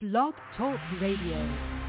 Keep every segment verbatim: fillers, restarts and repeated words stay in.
Blog Talk Radio.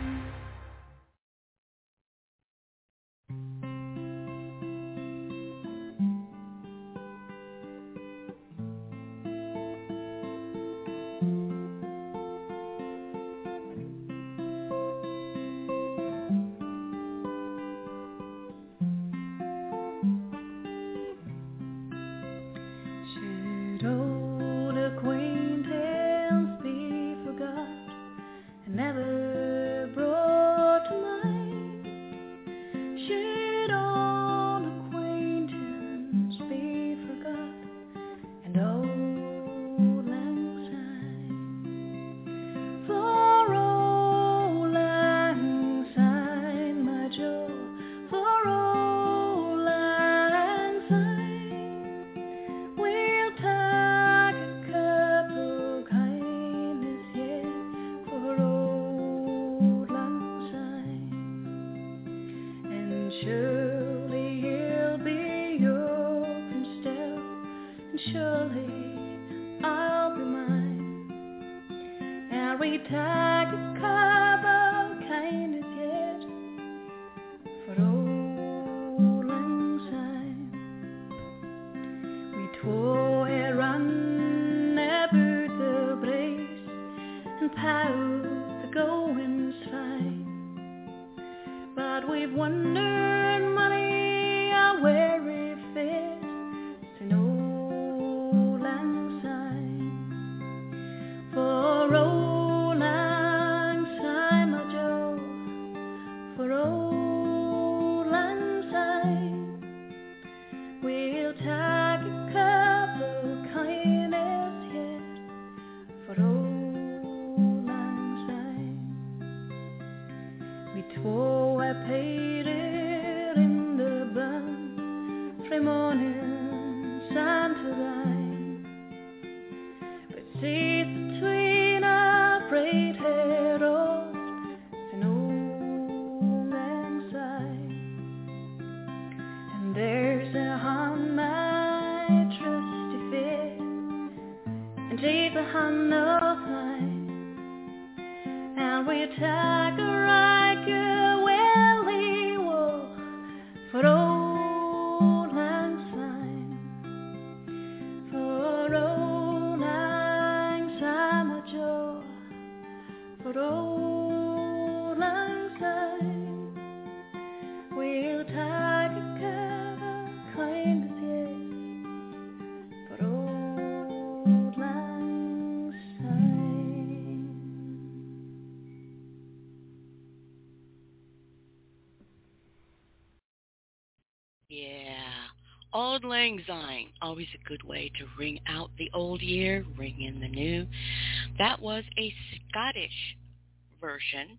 Auld Lang Syne, always a good way to ring out the old year, ring in the new. That was a Scottish version.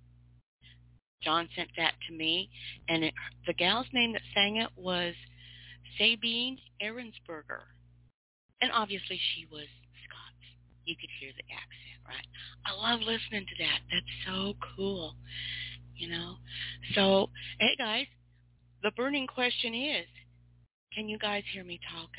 John sent that to me, and it, the gal's name that sang it was Sabine Ahrensberger. And obviously she was Scots. You could hear the accent, right? I love listening to that. That's so cool, you know. So, hey guys, the burning question is, can you guys hear me talking?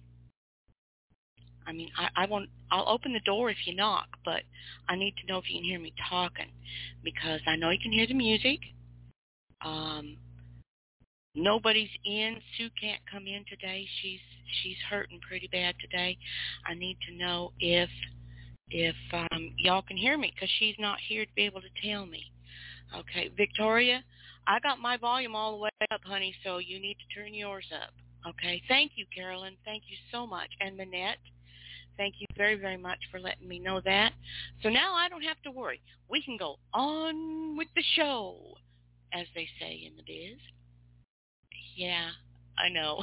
I mean, I, I won't, I'll open the door if you knock, but I need to know if you can hear me talking, because I know you can hear the music. Um, nobody's in. Sue can't come in today. She's she's hurting pretty bad today. I need to know if if um, y'all can hear me, because she's not here to be able to tell me. Okay, Victoria, I got my volume all the way up, honey, so you need to turn yours up. Okay, thank you, Carolyn. Thank you so much. And Manette, thank you very, very much for letting me know that. So now I don't have to worry. We can go on with the show, as they say in the biz. Yeah, I know.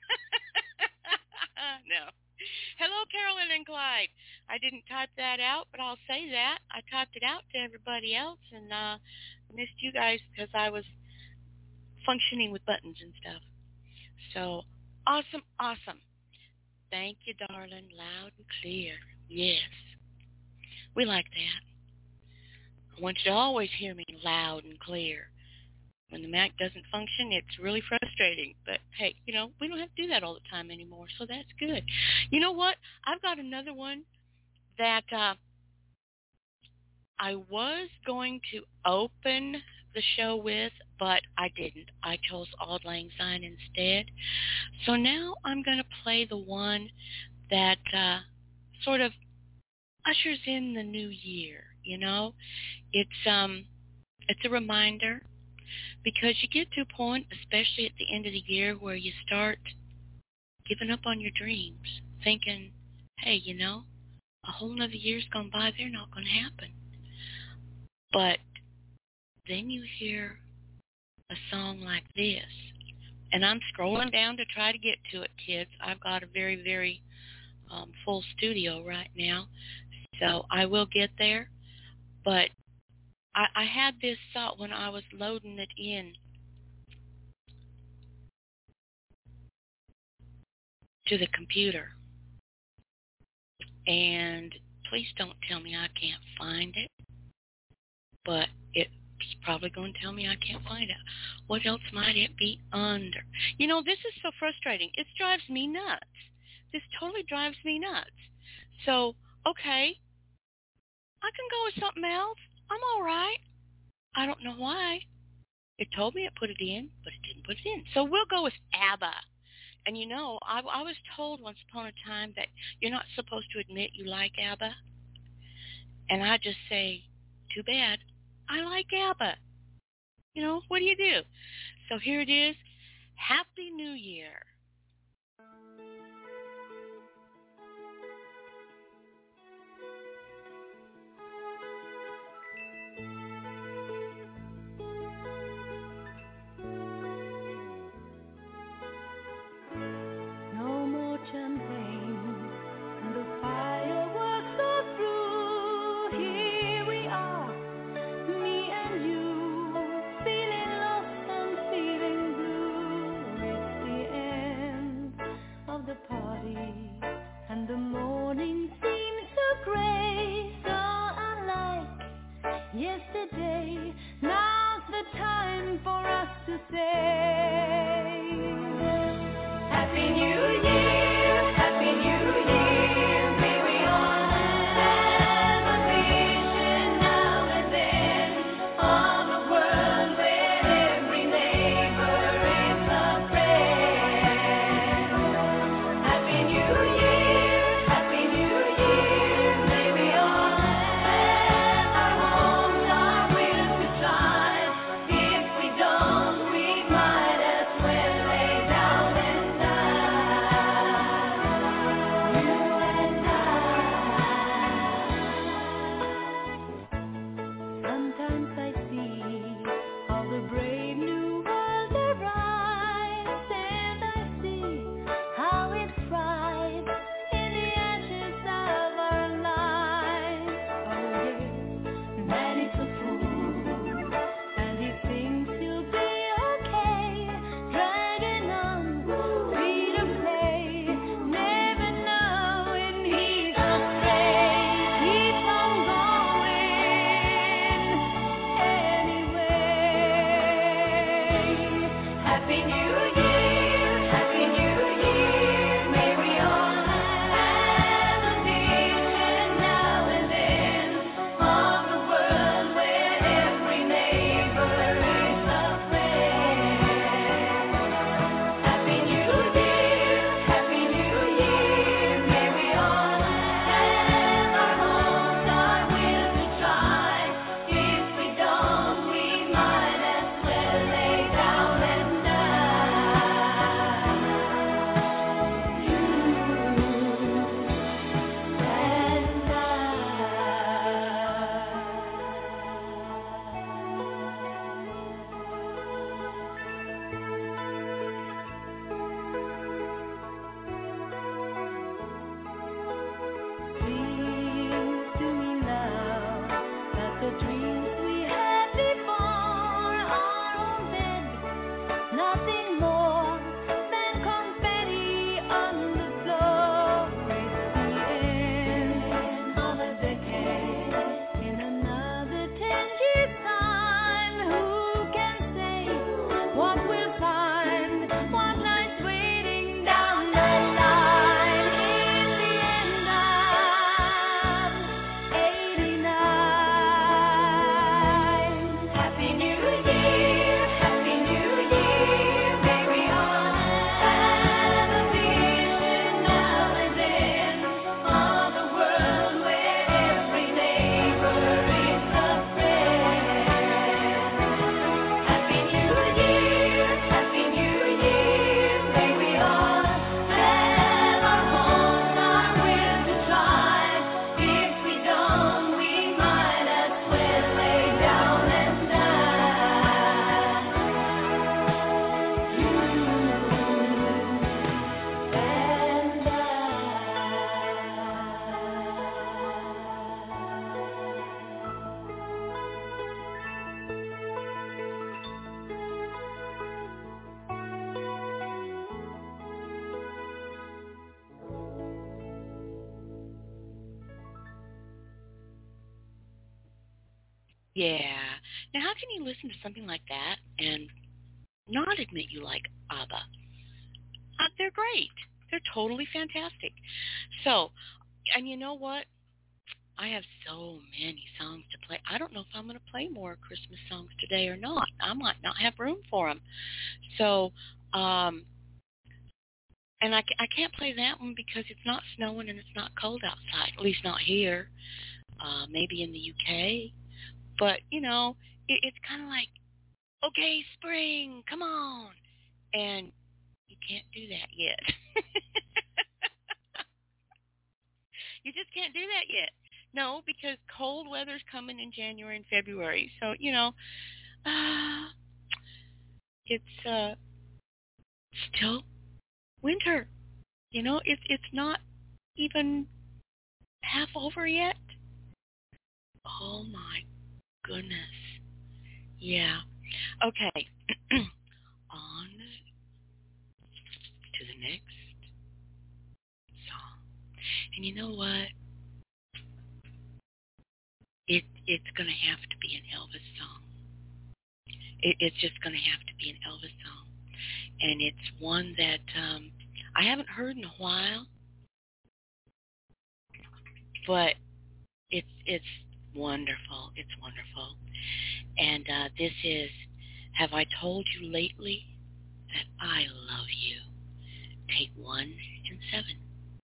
No. Hello, Carolyn and Clyde. I didn't type that out, but I'll say that. I typed it out to everybody else and uh, missed you guys because I was functioning with buttons and stuff. So, awesome, awesome. Thank you, darling. Loud and clear. Yes. We like that. I want you to always hear me loud and clear. When the Mac doesn't function, it's really frustrating. But, hey, you know, we don't have to do that all the time anymore, so that's good. You know what? I've got another one that uh, I was going to open the show with, but I didn't. I chose Auld Lang Syne instead. So now I'm going to play the one that uh, sort of ushers in the new year, you know? It's um it's a reminder, because you get to a point, especially at the end of the year, where you start giving up on your dreams, thinking, hey, you know, a whole nother year's gone by, they're not going to happen. But then you hear a song like this, and I'm scrolling down to try to get to it, kids. I've got a very, very um, full studio right now, so I will get there. But I, I had this thought when I was loading it in to the computer, and please don't tell me I can't find it, but it's probably going to tell me I can't find it. What else might it be under? You know, this is so frustrating. It drives me nuts. This totally drives me nuts. So, okay, I can go with something else. I'm all right. I don't know why. It told me it put it in, but it didn't put it in. So we'll go with ABBA. And you know, I, I was told once upon a time that you're not supposed to admit you like ABBA. And I just say, too bad. I like ABBA. You know, what do you do? So here it is. Happy New Year. No more champagne, and the fireworks are through. Here we are, me and you, feeling lost and feeling blue. It's the end of the party, and the morning seems so gray, so unlike yesterday. Now's the time for us to say Happy New Year, Happy New Year. May we all have a vision now and then of a world where every neighbor is a friend. Happy New Year, Happy New Year. May we all have our homes, our will to shine. If we don't, we might as well lay down and die. Yeah. Now, how can you listen to something like that and not admit you like ABBA? Uh, they're great. They're totally fantastic. So, and you know what? I have so many songs to play. I don't know if I'm going to play more Christmas songs today or not. I might not have room for them. So, um, and I, I can't play that one because it's not snowing and it's not cold outside, at least not here. Uh, maybe in the U K. But, you know, it, it's kind of like, okay, spring, come on. And you can't do that yet. You just can't do that yet. No, because cold weather's coming in January and February. So, you know, uh, it's uh, still winter. You know, it's it's not even half over yet. Oh, my goodness. Yeah. Okay. On to the next song. And you know what? It it's gonna have to be an Elvis song. It, it's just gonna have to be an Elvis song, and it's one that um, I haven't heard in a while, but it's it's wonderful. It's wonderful, and uh, this is "Have I Told You Lately That I Love You?" Take one and seven.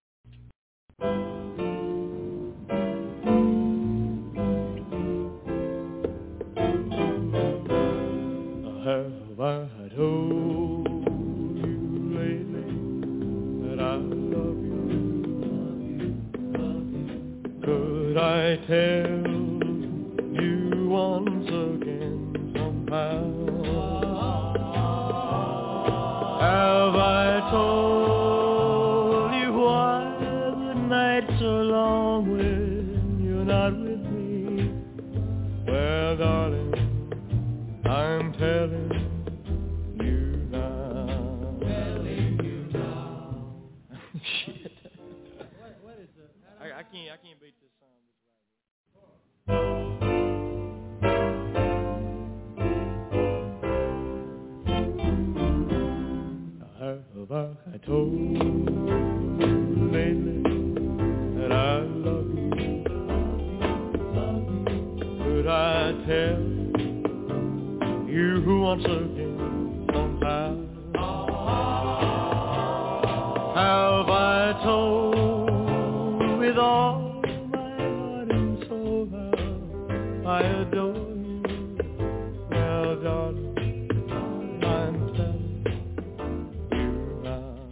Have I told you lately that I love you? Could I tell you once again somehow? Have I told you why the nights are long when you're not with me? Well, darling, I'm telling you now. Telling you now. Shit. What, what is it? I, I can't. I can't beat this song. Have I told you lately that I love you? Could I tell you once again somehow? Have I told with all my heart and soul how I adore you? Well, darling, I'm telling you now.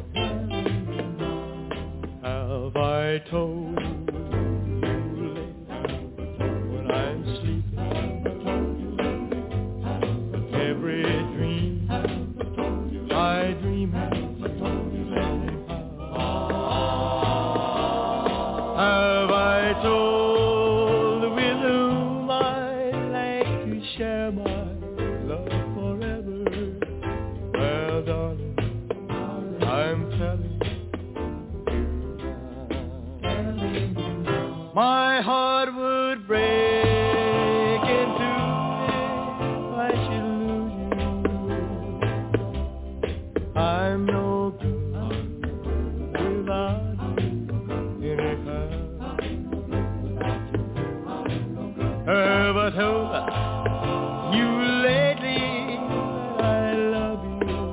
Have I told you lately when I'm sleeping? Every dream I dream have I told with whom I like to share my love forever? Well, darling, I'm telling you now. My heart would break in two if I should I'm no good without you anyhow. Have I told you lately that I love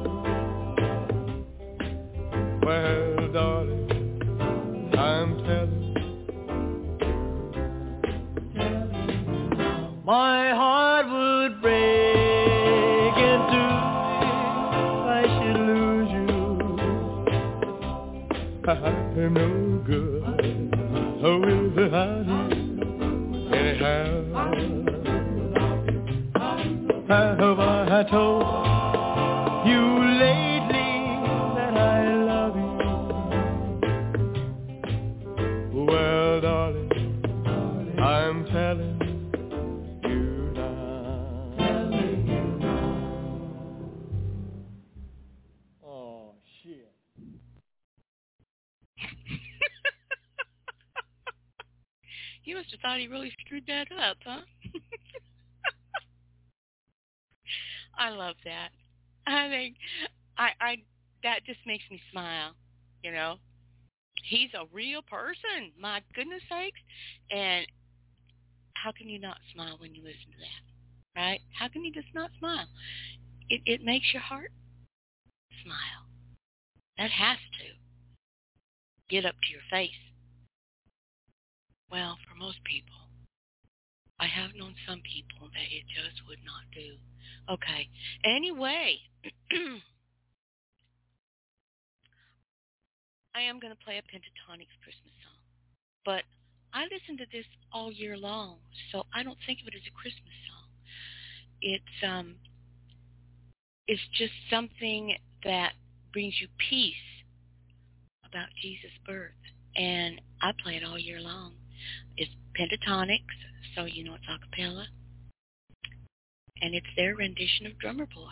you? Well, darling, I'm telling you. My heart would break in two I'm no good without you anyhow. Have I told you lately that I love you? Well, darling, I'm telling you now. Oh, shit. You must have thought he really screwed that up, huh? I love that. I think I, I that just makes me smile, you know. He's a real person, my goodness sakes. And how can you not smile when you listen to that, right? How can you just not smile? It, it makes your heart smile. That has to get up to your face. Well, for most people, I have known some people that it just would not do. Okay. Anyway, I am going to play a Pentatonix Christmas song. But I listen to this all year long, so I don't think of it as a Christmas song. It's um, it's just something that brings you peace about Jesus' birth, and I play it all year long. It's Pentatonix, so you know it's a cappella, and it's their rendition of Drummer Boy.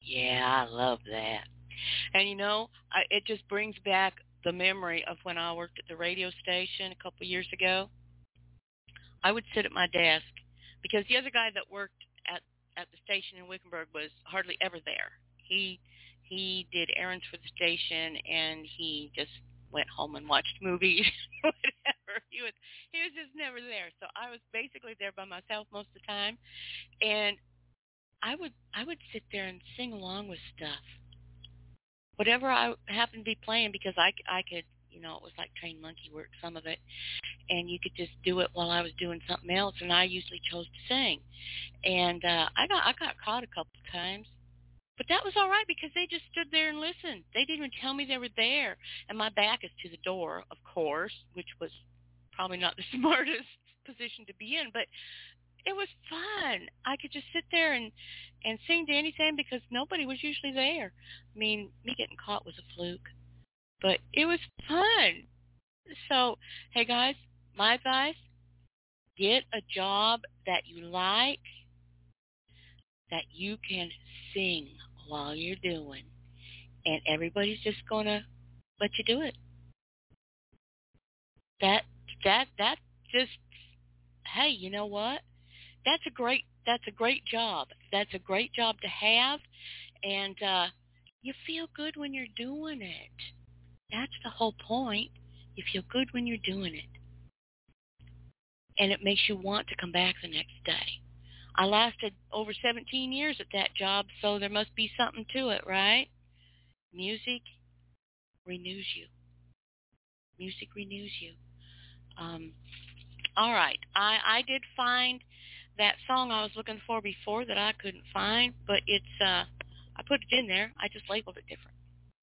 Yeah, I love that. And you know, I, it just brings back the memory of when I worked at the radio station a couple of years ago. I would sit at my desk because the other guy that worked at at the station in Wickenburg was hardly ever there. He he did errands for the station and he just went home and watched movies, whatever. He was he was just never there. So I was basically there by myself most of the time, and I would I would sit there and sing along with stuff, whatever I happened to be playing, because I I could, you know, it was like trained monkey work, some of it, and you could just do it while I was doing something else, and I usually chose to sing. And uh, I got I got caught a couple of times, but that was all right because they just stood there and listened. They didn't even tell me they were there, and my back is to the door, of course, which was probably not the smartest position to be in, but it was fun. I could just sit there and and sing to anything because nobody was usually there. I mean, me getting caught was a fluke, but it was fun. So, hey guys, my advice: get a job that you like, that you can sing while you're doing, and everybody's just gonna let you do it. That that that just hey, you know what? That's a great that's a great job. That's a great job to have, and uh, you feel good when you're doing it. That's the whole point. You feel good when you're doing it, and it makes you want to come back the next day. I lasted over seventeen years at that job, so there must be something to it, right? Music renews you. Music renews you. Um, all right. I, I did find that song I was looking for before that I couldn't find, but it's uh, I put it in there. I just labeled it different.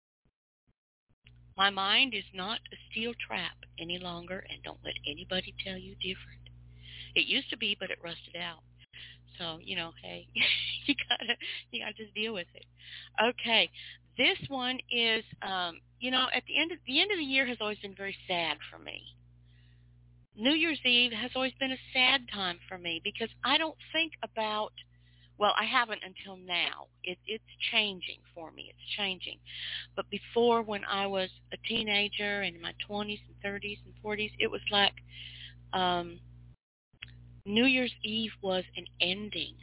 My mind is not a steel trap any longer, and don't let anybody tell you different. It used to be, but it rusted out. So, you know, hey, you gotta you gotta just deal with it. Okay. This one is um, you know, at the end of the end of the year has always been very sad for me. New Year's Eve has always been a sad time for me because I don't think about, well, I haven't until now. It, it's changing for me. It's changing. But before, when I was a teenager and in my twenties and thirties and forties, it was like um, New Year's Eve was an ending.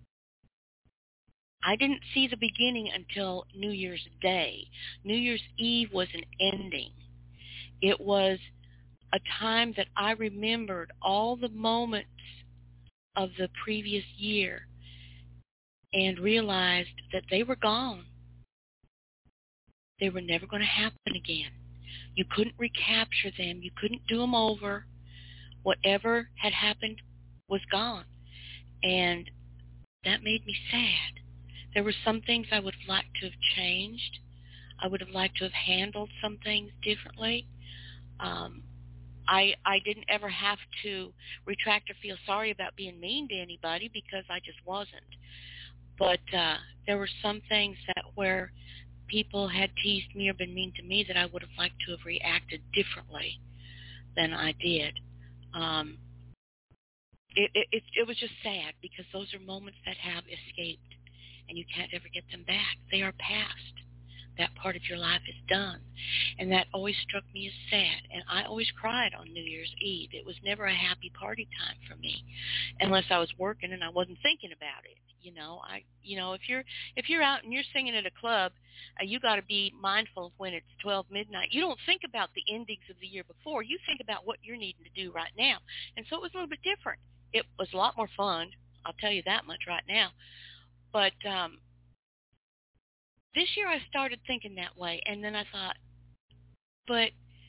I didn't see the beginning until New Year's Day. New Year's Eve was an ending. It was a time that I remembered all the moments of the previous year and realized that they were gone. They were never going to happen again. You couldn't recapture them. You couldn't do them over. Whatever had happened was gone. And that made me sad. There were some things I would have liked to have changed. I would have liked to have handled some things differently. Um, I I didn't ever have to retract or feel sorry about being mean to anybody because I just wasn't. But uh, there were some things that where people had teased me or been mean to me that I would have liked to have reacted differently than I did. Um, it, it, it, it was just sad because those are moments that have escaped and you can't ever get them back. They are past. That part of your life is done. And that always struck me as sad. And I always cried on New Year's Eve. It was never a happy party time for me unless I was working and I wasn't thinking about it. You know, I you know, if you're if you're out and you're singing at a club, uh, you got to be mindful of when it's twelve midnight. You don't think about the endings of the year before. You think about what you're needing to do right now. And so it was a little bit different. It was a lot more fun. I'll tell you that much right now. But um this year I started thinking that way, and then I thought, but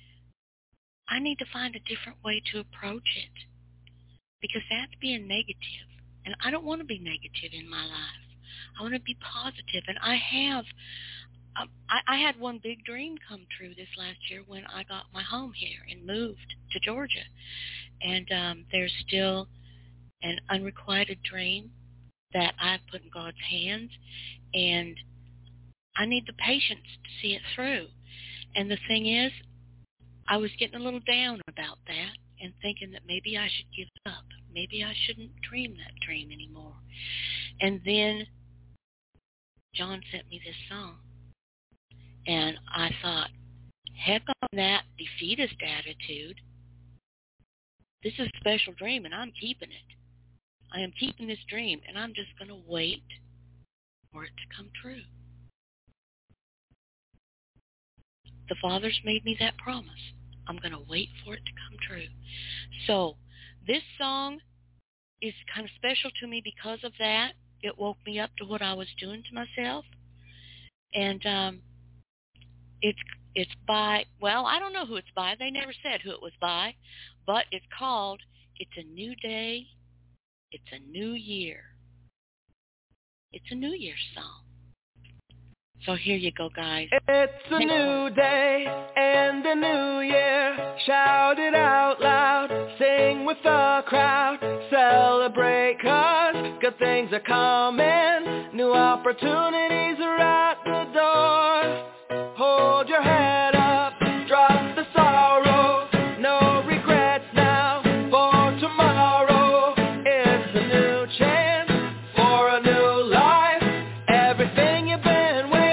I need to find a different way to approach it because that's being negative, and I don't want to be negative in my life. I want to be positive, and I have. Um, I, I had one big dream come true this last year when I got my home here and moved to Georgia, and um, there's still an unrequited dream that I've put in God's hands, and I need the patience to see it through. And the thing is, I was getting a little down about that and thinking that maybe I should give up. Maybe I shouldn't dream that dream anymore. And then John sent me this song. And I thought, heck on that defeatist attitude. This is a special dream, and I'm keeping it. I am keeping this dream, and I'm just going to wait for it to come true. The Father's made me that promise. I'm going to wait for it to come true. So this song is kind of special to me because of that. It woke me up to what I was doing to myself. And um, it's it's by, well, I don't know who it's by. They never said who it was by. But it's called It's a New Day, It's a New Year. It's a New Year's song. So here you go, guys. It's a new day and a new year. Shout it out loud, sing with the crowd. Celebrate 'cause good things are coming. New opportunities are at the door. Hold your head up, drop the sorrow. No regrets now for tomorrow. It's a new chance for a new life. Everything you've been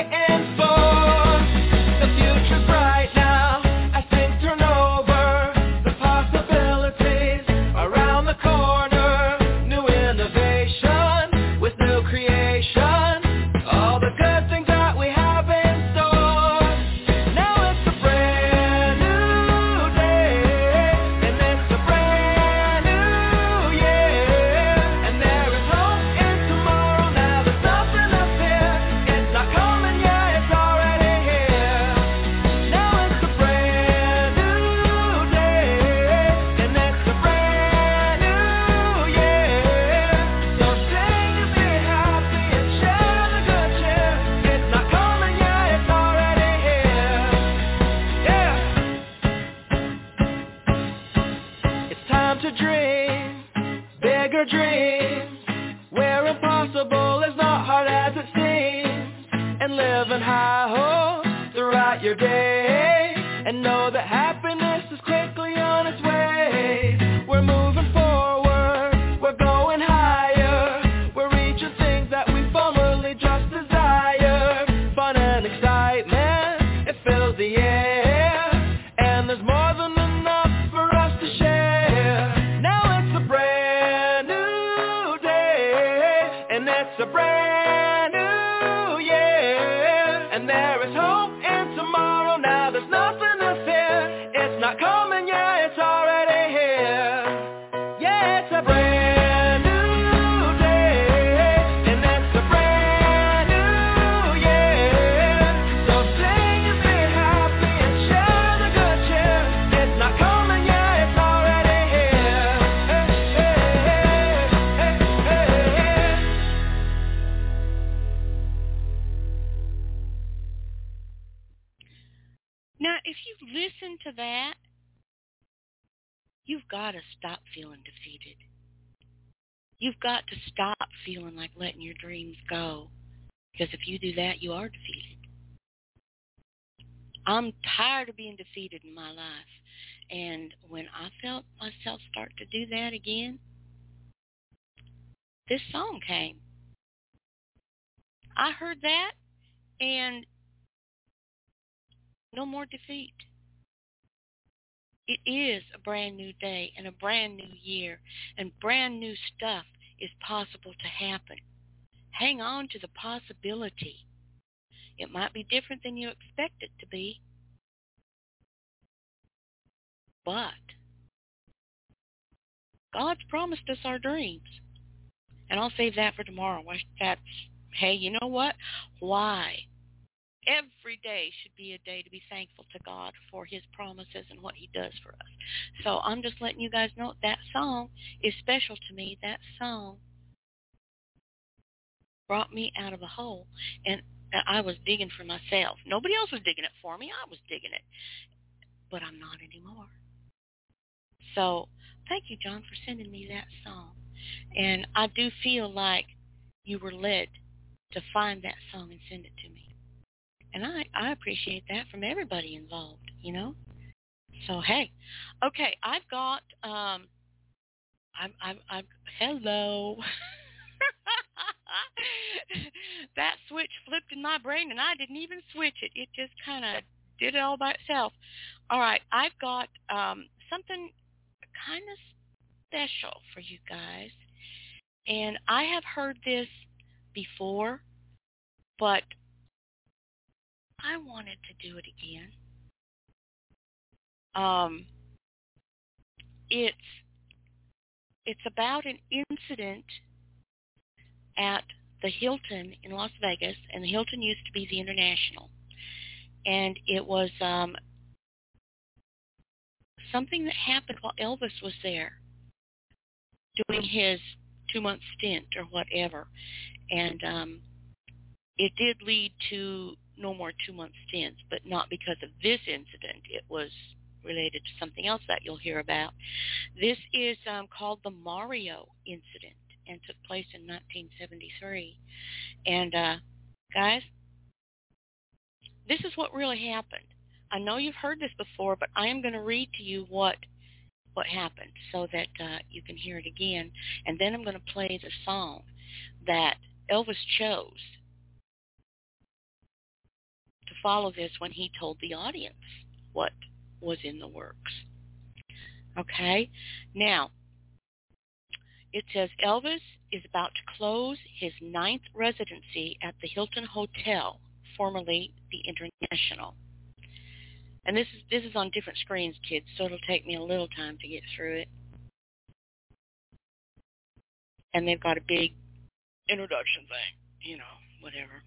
your day and know that happiness is quickly on its way. We're moving forward, we're going higher, we're reaching things that we formerly just desired. Fun and excitement, it fills the air, and there's more than enough for us to share. Now it's a brand new day, and it's a brand new year, and there is hope. Now there's nothing to fear. It's not coming, yeah, it's already here. Yeah, it's a brand new day, and it's a brand new year. So sing and be happy and share the good cheer. It's not coming, yeah, it's already here. Hey, hey, hey, hey, hey. Now, if you listen to that, you've got to stop feeling defeated. You've got to stop feeling like letting your dreams go. Because if you do that, you are defeated. I'm tired of being defeated in my life. And when I felt myself start to do that again, this song came. I heard that, and no more defeat. It is a brand new day and a brand new year, and brand new stuff is possible to happen. Hang on to the possibility. It might be different than you expect it to be, but God's promised us our dreams. And I'll save that for tomorrow. That's, hey, you know what? Why? Every day should be a day to be thankful to God for his promises and what he does for us. So I'm just letting you guys know that song is special to me. That song brought me out of a hole, and I was digging for myself. Nobody else was digging it for me. I was digging it, but I'm not anymore. So thank you, John, for sending me that song. And I do feel like you were led to find that song and send it to me. And I, I appreciate that from everybody involved, you know. So, hey, okay, I've got, um, I'm, I'm, I'm, hello. That switch flipped in my brain, and I didn't even switch it. It just kind of did it all by itself. All right, I've got um, something kind of special for you guys. And I have heard this before, but I wanted to do it again. Um, it's it's about an incident at the Hilton in Las Vegas, and the Hilton used to be the International. And it was um, something that happened while Elvis was there doing his two-month stint or whatever. And um, it did lead to no more two-month stints, but not because of this incident. It was related to something else that you'll hear about. This is um, called the Mario incident and took place in nineteen seventy-three. And, uh, guys, this is what really happened. I know you've heard this before, but I am going to read to you what what happened so that uh, you can hear it again. And then I'm going to play the song that Elvis chose to follow this when he told the audience what was in the works. Okay? Now, it says Elvis is about to close his ninth residency at the Hilton Hotel, formerly the International. And this is this is on different screens, kids, so it'll take me a little time to get through it. And they've got a big introduction thing, you know, whatever.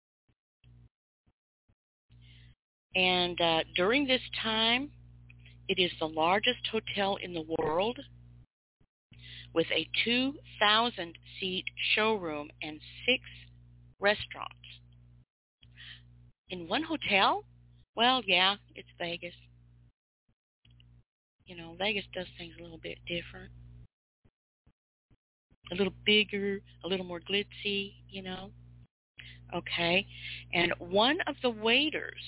And uh, during this time, it is the largest hotel in the world with a two thousand seat showroom and six restaurants. In one hotel? Well, yeah, it's Vegas. You know, Vegas does things a little bit different. A little bigger, a little more glitzy, you know. Okay. And one of the waiters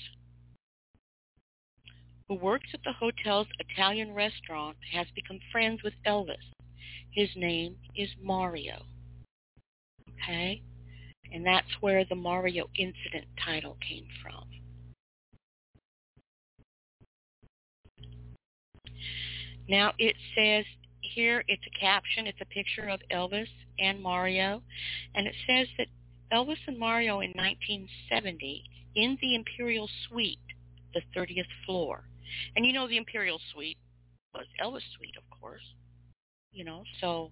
who works at the hotel's Italian restaurant has become friends with Elvis. His name is Mario. Okay? And that's where the Mario incident title came from. Now it says here, it's a caption, it's a picture of Elvis and Mario, and it says that Elvis and Mario in nineteen seventy in the Imperial Suite, the thirtieth floor. And you know the Imperial Suite was Elvis' suite, of course. You know, so,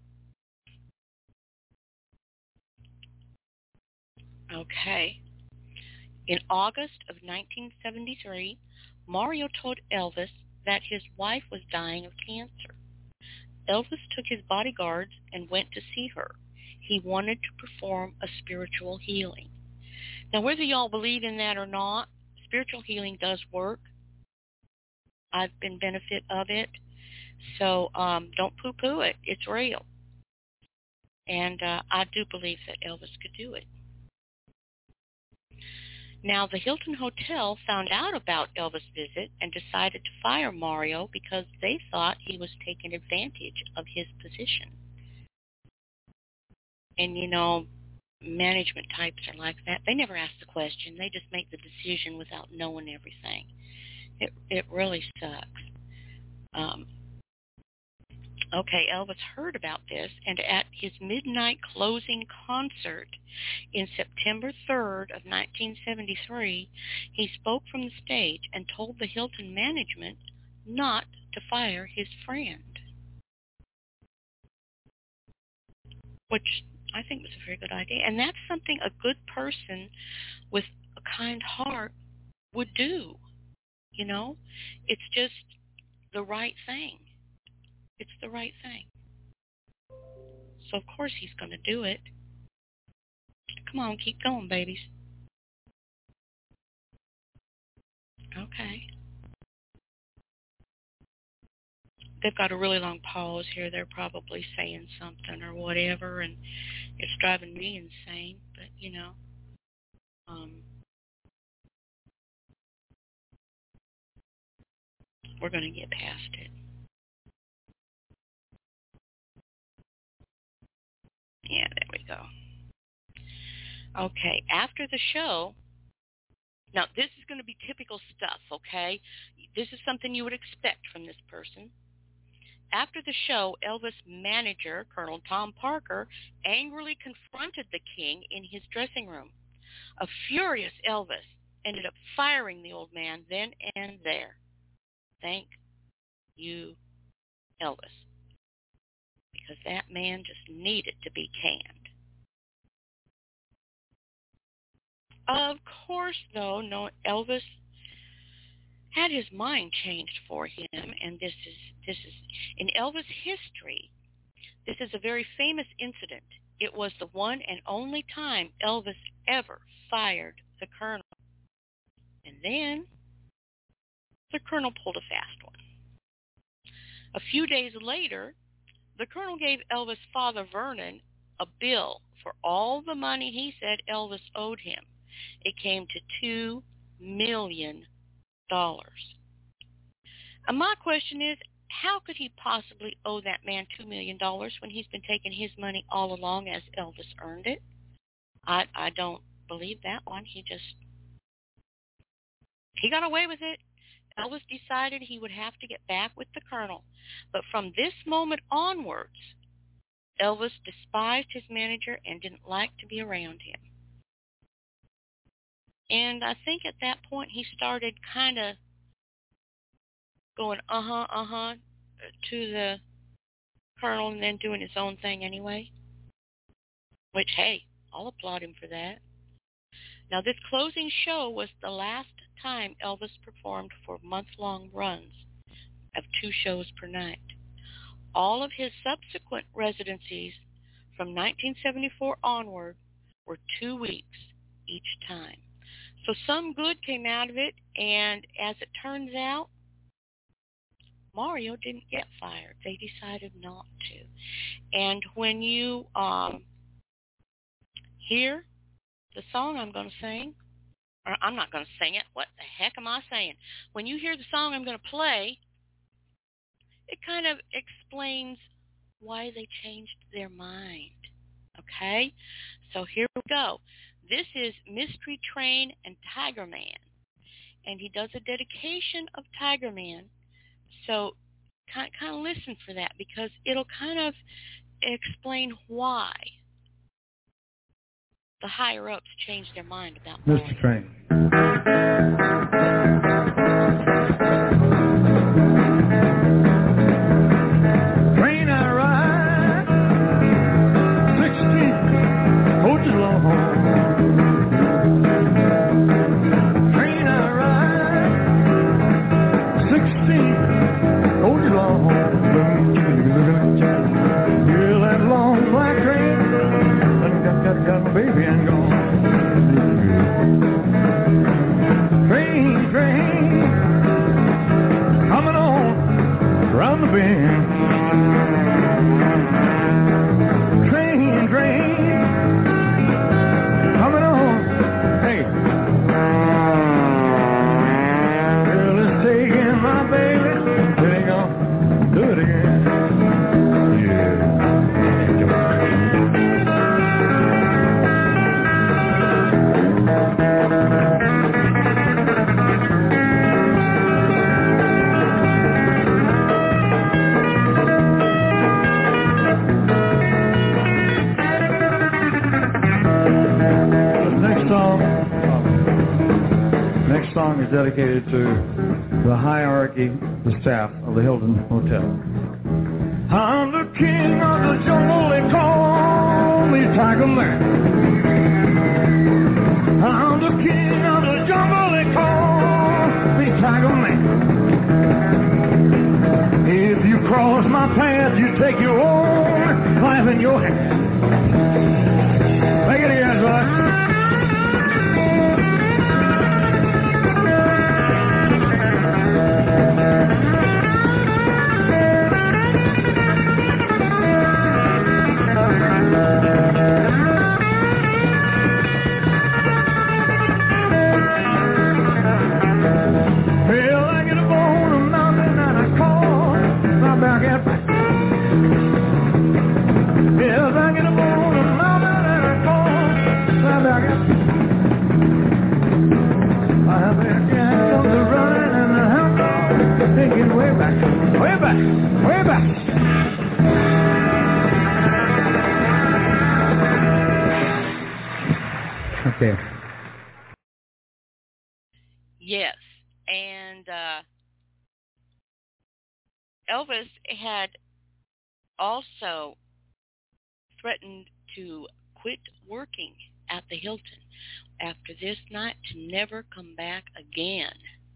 okay. In August of nineteen seventy-three, Mario told Elvis that his wife was dying of cancer. Elvis took his bodyguards and went to see her. He wanted to perform a spiritual healing. Now, whether y'all believe in that or not, spiritual healing does work. I've been benefit of it. So um, don't poo-poo it. It's real. And uh, I do believe that Elvis could do it. Now, the Hilton Hotel found out about Elvis' visit and decided to fire Mario because they thought he was taking advantage of his position. And, you know, management types are like that. They never ask the question. They just make the decision without knowing everything. It it really sucks. Um, okay, Elvis heard about this, and at his midnight closing concert in September third of nineteen seventy-three, he spoke from the stage and told the Hilton management not to fire his friend, which I think was a very good idea. And that's something a good person with a kind heart would do, you know? It's just the right thing. It's the right thing. So, of course, he's going to do it. Come on, keep going, babies. Okay. They've got a really long pause here. They're probably saying something or whatever, and it's driving me insane. But, you know, um, we're going to get past it. Yeah, there we go. Okay, after the show, now this is going to be typical stuff, okay? This is something you would expect from this person. After the show, Elvis' manager, Colonel Tom Parker, angrily confronted the king in his dressing room. A furious Elvis ended up firing the old man then and there. Thank you, Elvis, because that man just needed to be canned. Of course, though, no, Elvis had his mind changed for him, and this is this is in Elvis history. This is a very famous incident. It was the one and only time Elvis ever fired the colonel, and then the colonel pulled a fast one. A few days later, the colonel gave Elvis' father Vernon a bill for all the money he said Elvis owed him. It came to two million dollars. And my question is, how could he possibly owe that man two million dollars when he's been taking his money all along as Elvis earned it? I I don't believe that one. He just, he got away with it. Elvis decided he would have to get back with the colonel. But from this moment onwards, Elvis despised his manager and didn't like to be around him. And I think at that point he started kind of going uh-huh, uh-huh to the colonel and then doing his own thing anyway. Which, hey, I'll applaud him for that. Now, this closing show was the last time Elvis performed for month-long runs of two shows per night. All of his subsequent residencies from nineteen seventy-four onward were two weeks each time. So some good came out of it, and as it turns out, Mario didn't get fired. They decided not to. And when you um, hear the song I'm going to sing, or I'm not going to sing it, what the heck am I saying? When you hear the song I'm going to play, it kind of explains why they changed their mind. Okay? So here we go. This is Mystery Train and Tiger Man. And he does a dedication of Tiger Man. So kind kind of listen for that, because it'll kind of explain why the higher-ups changed their mind about Mystery Train. Train I ride, sixteen coaches long. Train I ride, sixteen coaches long. Yeah, that long black train, got, got, got my baby and gone. Train, train, coming on round the bend. Train, train, coming on. Hey, well, it's taking my baby. It ain't gonna do it again. Yeah. Next song is dedicated to the hierarchy, the staff of the Hilton Hotel. I'm the king of the jungle, they call me Tiger Man. I'm the king of the jungle, they call me Tiger Man. If you cross my path, you take your own life in your hands. Make it again, son. Yes, I get up on a mountain and I call Okay. Yes, and uh, Elvis had also threatened to quit working at the Hilton after this night to never come back again.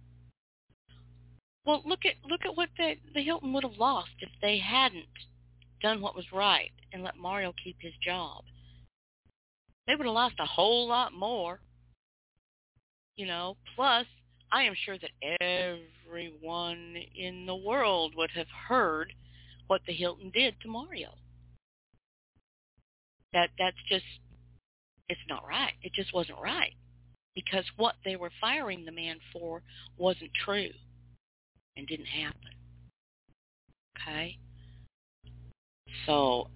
Well, look at look at what the, the Hilton would have lost if they hadn't done what was right and let Mario keep his job. They would have lost a whole lot more, you know. Plus, I am sure that everyone in the world would have heard what the Hilton did to Mario. That that's just, it's not right. It just wasn't right. Because what they were firing the man for wasn't true and didn't happen. Okay? So,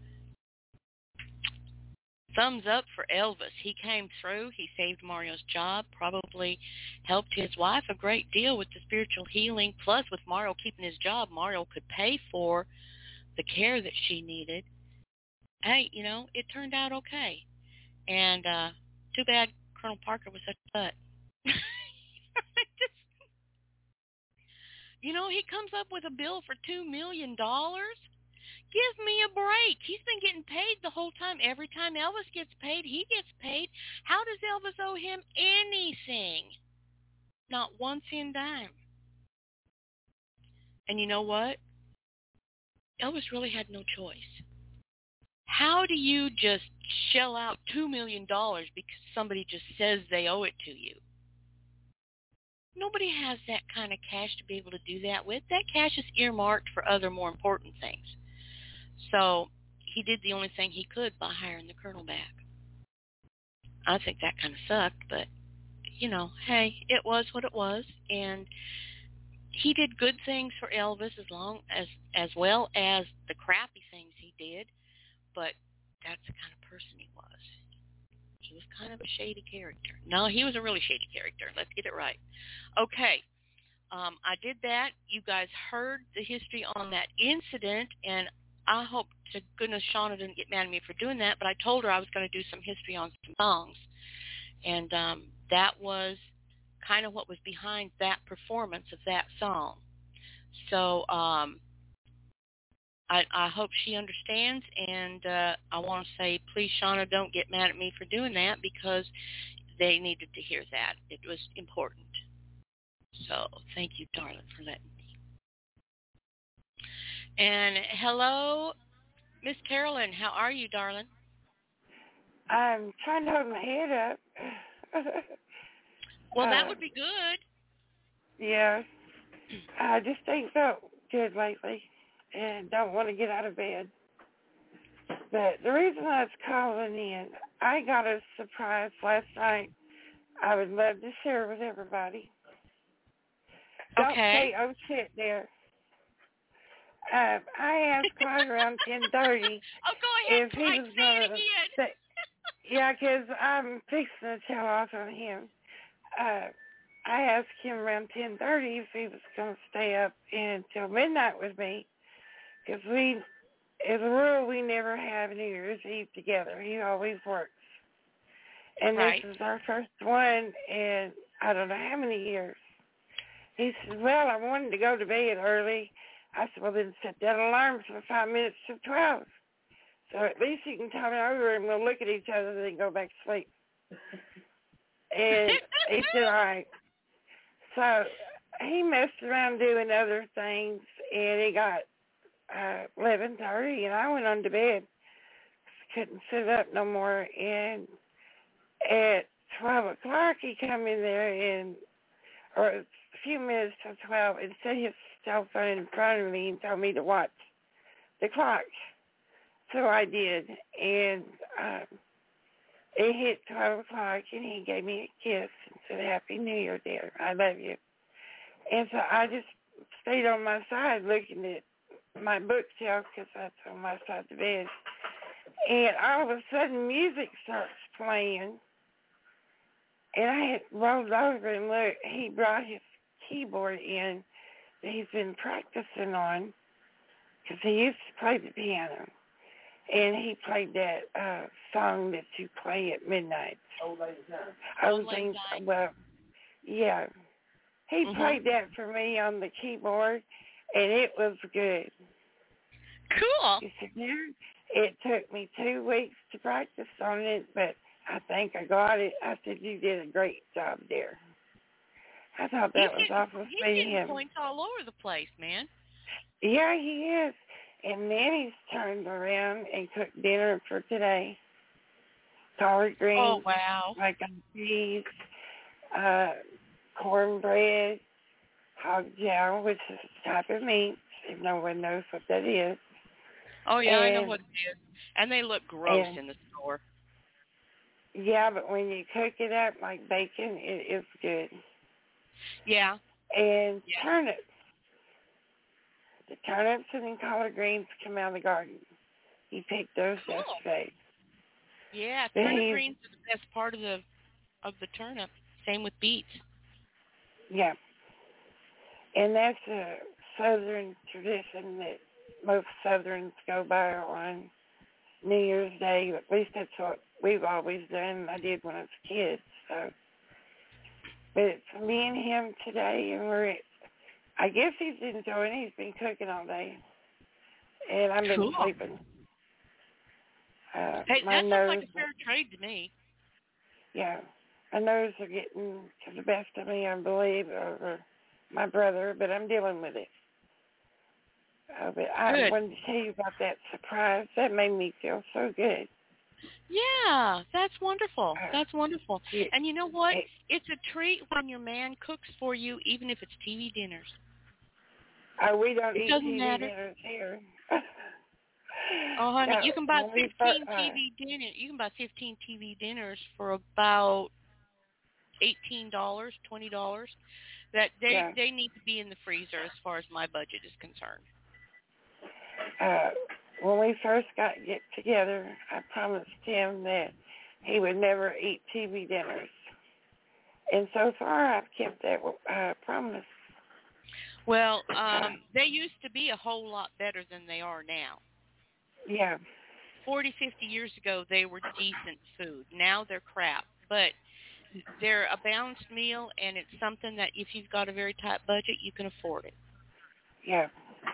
thumbs up for Elvis. He came through. He saved Mario's job, probably helped his wife a great deal with the spiritual healing. Plus, with Mario keeping his job, Mario could pay for the care that she needed. Hey, you know, it turned out okay. And uh, too bad Colonel Parker was such a butt. You know, he comes up with a bill for two million dollars. Give me a break. He's been getting paid the whole time. Every time Elvis gets paid, he gets paid. How does Elvis owe him anything? Not one cent dime. And you know what? Elvis really had no choice. How do you just shell out two million dollars because somebody just says they owe it to you? Nobody has that kind of cash to be able to do that with. That cash is earmarked for other more important things. So he did the only thing he could by hiring the colonel back. I think that kind of sucked, but, you know, hey, it was what it was. And he did good things for Elvis as long as, as well as the crappy things he did. But that's the kind of person he was. He was kind of a shady character. No, he was a really shady character. Let's get it right. Okay. Um, I did that. You guys heard the history on that incident, and I hope to goodness Shauna didn't get mad at me for doing that, but I told her I was going to do some history on some songs. And um, that was kind of what was behind that performance of that song. So um, I, I hope she understands, and uh, I want to say, please, Shauna, don't get mad at me for doing that because they needed to hear that. It was important. So thank you, darling, for letting me. And hello, Miss Carolyn. How are you, darling? I'm trying to hold my head up. Well, that uh, would be good. Yeah. I just ain't felt good lately and don't want to get out of bed. But the reason I was calling in, I got a surprise last night I would love to share with everybody. Don't Okay. say, oh, shit, there. Uh, I asked Clyde around ten thirty Oh, go ahead, if he Clyde, was say going it to again. say, yeah, because I'm fixing to tell off on him. Uh, I asked him around ten thirty if he was going to stay up until midnight with me, because we, as a rule, we never have New Year's Eve together. He always works. And Right. this is our first one in I don't know how many years. He said, well, I wanted to go to bed early. I said, well, then set that alarm for five minutes to twelve. So at least you can tell me over and we'll look at each other and then go back to sleep. And he said, all right. So he messed around doing other things, and it got uh, eleven thirty, and I went on to bed. Couldn't sit up no more. And at twelve o'clock, he come in there, and or a few minutes till twelve, and set his cell phone in front of me and told me to watch the clock. So I did, and um, it hit twelve o'clock, and he gave me a kiss and said, Happy New Year, dear. I love you. And so I just stayed on my side looking at my bookshelf because that's on my side of the bed. And all of a sudden, music starts playing. And I had rolled over and looked. He brought his keyboard in that he's been practicing on. because he used to play the piano. And he played that uh, song that you play at midnight. Old Lang Syne. Old Lang Syne. Well, yeah. He mm-hmm. played that for me on the keyboard, and it was good. Cool. He said, yeah, it took me two weeks to practice on it, but I think I got it. I said, you did a great job there. I thought that he's was awful he's sweet of getting him. points all over the place, man. Yeah, he is. And then he's turned around and cooked dinner for today. Collard greens, oh, wow. like cheese, uh, cornbread, hog jowl, which is a type of meat, if no one knows what that is. Oh, yeah, and, I know what it is. And they look gross and, in the store. Yeah, but when you cook it up like bacon, it is good. Yeah. And yeah. turnips. The turnips and the collard greens come out of the garden. He picked those cool. yesterday. Yeah, but turnip greens are the best part of the of the turnip. Same with beets. Yeah. And that's a Southern tradition that most Southerns go by on New Year's Day. At least that's what we've always done. I did when I was a kid. So, but it's me and him today, and we're. I guess he's enjoying it. He's been cooking all day, and I've been cool. sleeping. Uh, hey, my that sounds nerves, like a fair trade to me. Yeah, my nerves are getting to the best of me, I believe, over my brother, but I'm dealing with it. Uh, but I good. wanted to tell you about that surprise. That made me feel so good. Yeah, that's wonderful. Uh, that's wonderful. It, and you know what? it, it's a treat when your man cooks for you, even if it's T V dinners. uh, we don't it eat doesn't T V matter. dinners here. Oh, honey, no, you can buy fifteen uh, T V dinner. You can buy fifteen T V dinners for about eighteen dollars, twenty dollars. That they yeah. they need to be in the freezer as far as my budget is concerned. Uh, when we first got get together, I promised him that he would never eat T V dinners, and so far I've kept that uh, promise. Well, um, they used to be a whole lot better than they are now. Yeah. Forty, fifty years ago, they were decent food. Now they're crap. But they're a balanced meal, and it's something that if you've got a very tight budget, you can afford it. Yeah.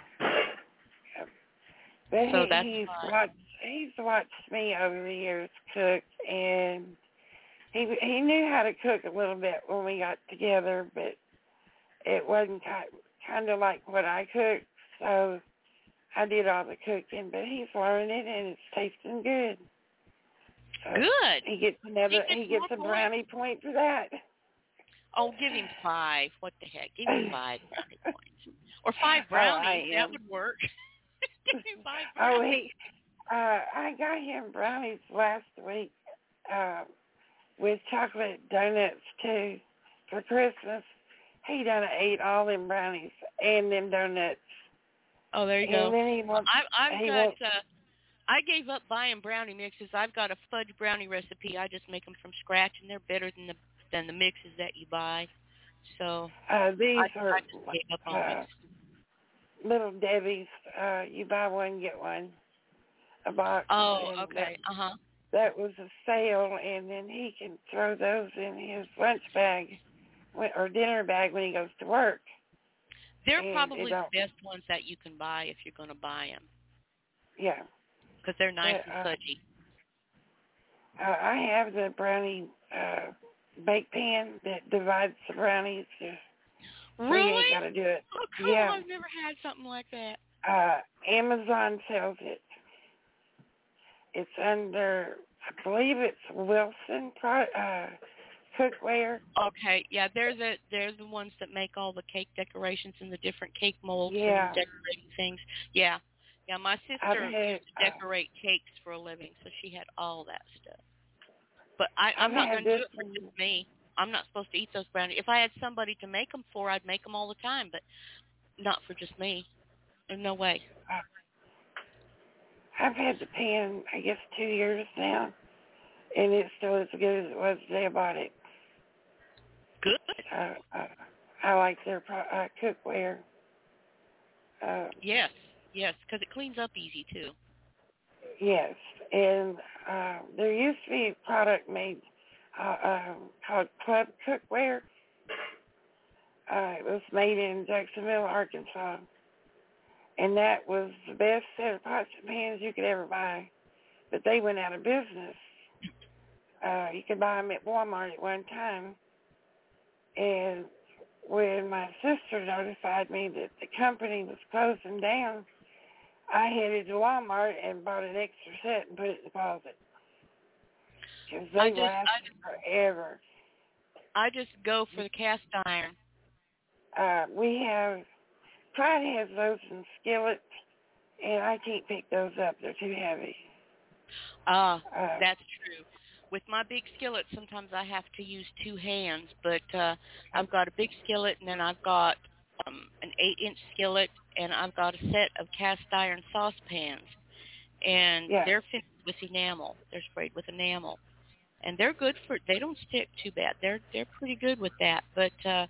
yeah. But so he, that's he's fun. watched he's watched me over the years cook, and he he knew how to cook a little bit when we got together, but it wasn't kind kind of like what I cooked, so I did all the cooking. But he's learning it, and it's tasting good. So Good. He gets another. He He gets gets a more brownie point for that. Oh, give him five. What the heck? Give him five brownie points. Or five Oh, I brownies. am. That would work. Give him five Oh, brownies. he. Uh, I got him brownies last week uh, with chocolate donuts too for Christmas. He done ate all them brownies and them donuts. Oh, there you and go. Then he wants, I've, I've he got. wants, Uh, I gave up buying brownie mixes. I've got a fudge brownie recipe. I just make them from scratch, and they're better than the than the mixes that you buy. So uh, these I, are I just gave up on uh, those. Little Debbie's. Uh, you buy one, get one. A box. Oh, and okay. Uh huh. That, that was a sale, and then he can throw those in his lunch bag when, or dinner bag when he goes to work. They're And probably the don't- best ones that you can buy if you're going to buy them. Yeah. Because they're nice But, and uh, fudgy. Uh, I have the brownie uh, bake pan that divides the brownies. Uh, so you Really? ain't got to do it. Oh, cool. Yeah. I've never had something like that. Uh, Amazon sells it. It's under, I believe it's Wilson Pro, uh, Cookware. Okay, yeah, they're the they're the ones that make all the cake decorations and the different cake molds Yeah. and decorating things. Yeah, yeah. My sister I've had, used to decorate uh, cakes for a living, so she had all that stuff. But I, I'm I've not had going to do this it for one. just me. I'm not supposed to eat those brownies. If I had somebody to make them for, I'd make them all the time, but not for just me. There's no way. Uh, I've had the pan, I guess, two years now, and it's still as good as it was the day I bought it. Good. Uh, uh, I like their pro- uh, cookware. Uh, Yes. Yes, because it cleans up easy, too. Yes, and uh, there used to be a product made uh, uh, called Club Cookware. Uh, it was made in Jacksonville, Arkansas, and that was the best set of pots and pans you could ever buy. But they went out of business. Uh, you could buy them at Walmart at one time, and when my sister notified me that the company was closing down, I headed to Walmart and bought an extra set and put it in the closet. Because they I just, last I just, forever. I just go for the cast iron. Uh, we have, Clyde has those in skillets, and I can't pick those up. They're too heavy. Ah, Uh, that's true. With my big skillet, sometimes I have to use two hands, but uh, I've got a big skillet, and then I've got um, an eight-inch skillet, and I've got a set of cast iron saucepans, and yeah. they're finished with enamel. They're sprayed with enamel, and they're good for. They don't stick too bad. They're they're pretty good with that, but uh,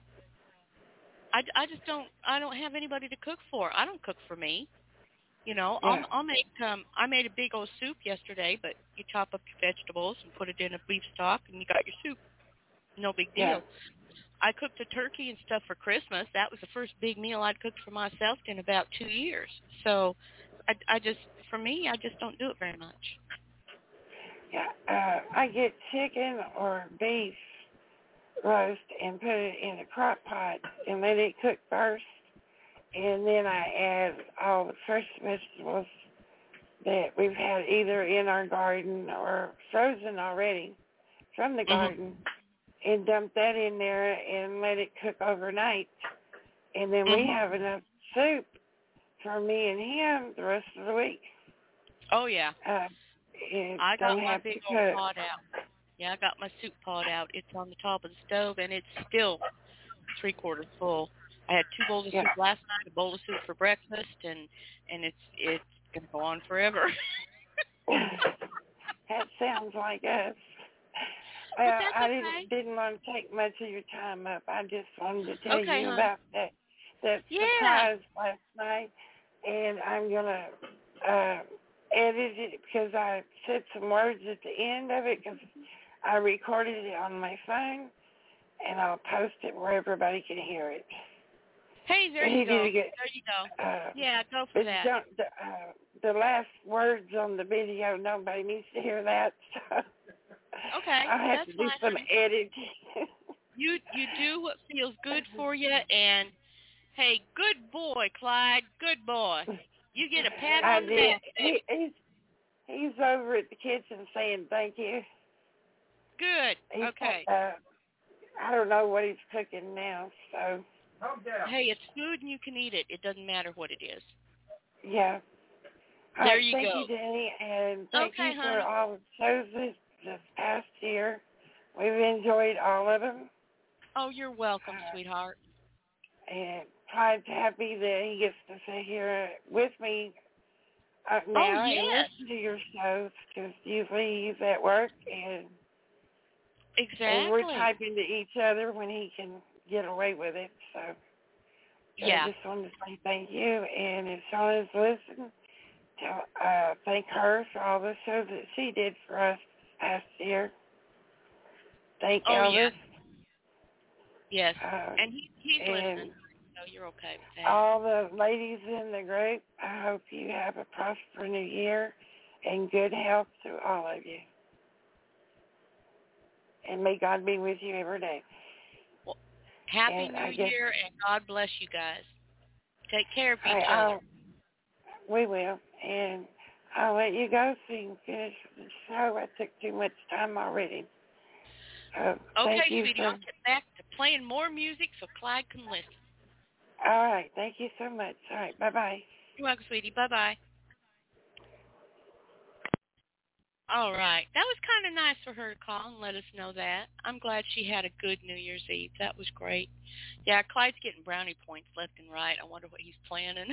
I, I just don't. I don't have anybody to cook for. I don't cook for me. You know, Yeah. I'll, I'll make, um, I made a big old soup yesterday, but you chop up your vegetables and put it in a beef stock, and you got your soup. No big deal. Yeah. I cooked a turkey and stuff for Christmas. That was the first big meal I'd cooked for myself in about two years. So I, I just, for me, I just don't do it very much. Yeah. Uh, I get chicken or beef roast and put it in a crock pot and let it cook first. And then I add all the fresh vegetables that we've had either in our garden or frozen already from the garden, mm-hmm. and dump that in there and let it cook overnight. And then mm-hmm. we have enough soup for me and him the rest of the week. Oh, yeah. Uh, I got my big old pot out. Yeah, I got my soup pot out. It's on the top of the stove, and it's still three-quarters full. I had two bowls of yeah. soup last night, a bowl of soup for breakfast, and, and it's it's going to go on forever. That sounds like us. Well, But that's I okay. didn't, didn't want to take much of your time up. I just wanted to tell okay, you hon. about that, that yeah. surprise last night, and I'm going to uh, edit it because I said some words at the end of it because I recorded it on my phone, and I'll post it where everybody can hear it. Hey, there you go. Get, there you go. Uh, yeah, go for that. Don't, the, uh, the last words on the video, nobody needs to hear that. So okay, I'll have that's to do fine. some editing. you you do what feels good for you, and hey, good boy, Clyde. Good boy. You get a pat on the back. He, he's he's over at the kitchen saying thank you. Good. He's, okay. Uh, I don't know what he's cooking now, so. Hey, it's food and you can eat it. It doesn't matter what it is. Yeah. All there right, you thank go. Thank you, Danny, and thank okay, you for honey. all the shows this, this past year. We've enjoyed all of them. Oh, you're welcome, uh, sweetheart. And Clyde's happy that he gets to sit here with me uh, now oh, yes. and listen to your shows because usually he's at work and, exactly. and we're typing to each other when he can get away with it. So yeah. I just wanted to say thank you. And if Shauna's listening, tell, uh, thank her for all the shows that she did for us past year. Thank oh, Elvis. Yes, yes. Uh, and he, he's and listening. So you're okay with that. All the ladies in the group, I hope you have a prosperous new year and good health to all of you. And may God be with you every day. Well, Happy and New guess, Year, and God bless you guys. Take care of each I, other. I'll, we will. And I'll let you go so you can finish the show. I took too much time already. Uh, okay, thank you sweetie, for, I'll get back to playing more music so Clyde can listen. All right. Thank you so much. All right. Bye-bye. You're welcome, sweetie. Bye-bye. All right. That was kind of nice for her to call and let us know that. I'm glad she had a good New Year's Eve. That was great. Yeah, Clyde's getting brownie points left and right. I wonder what he's planning.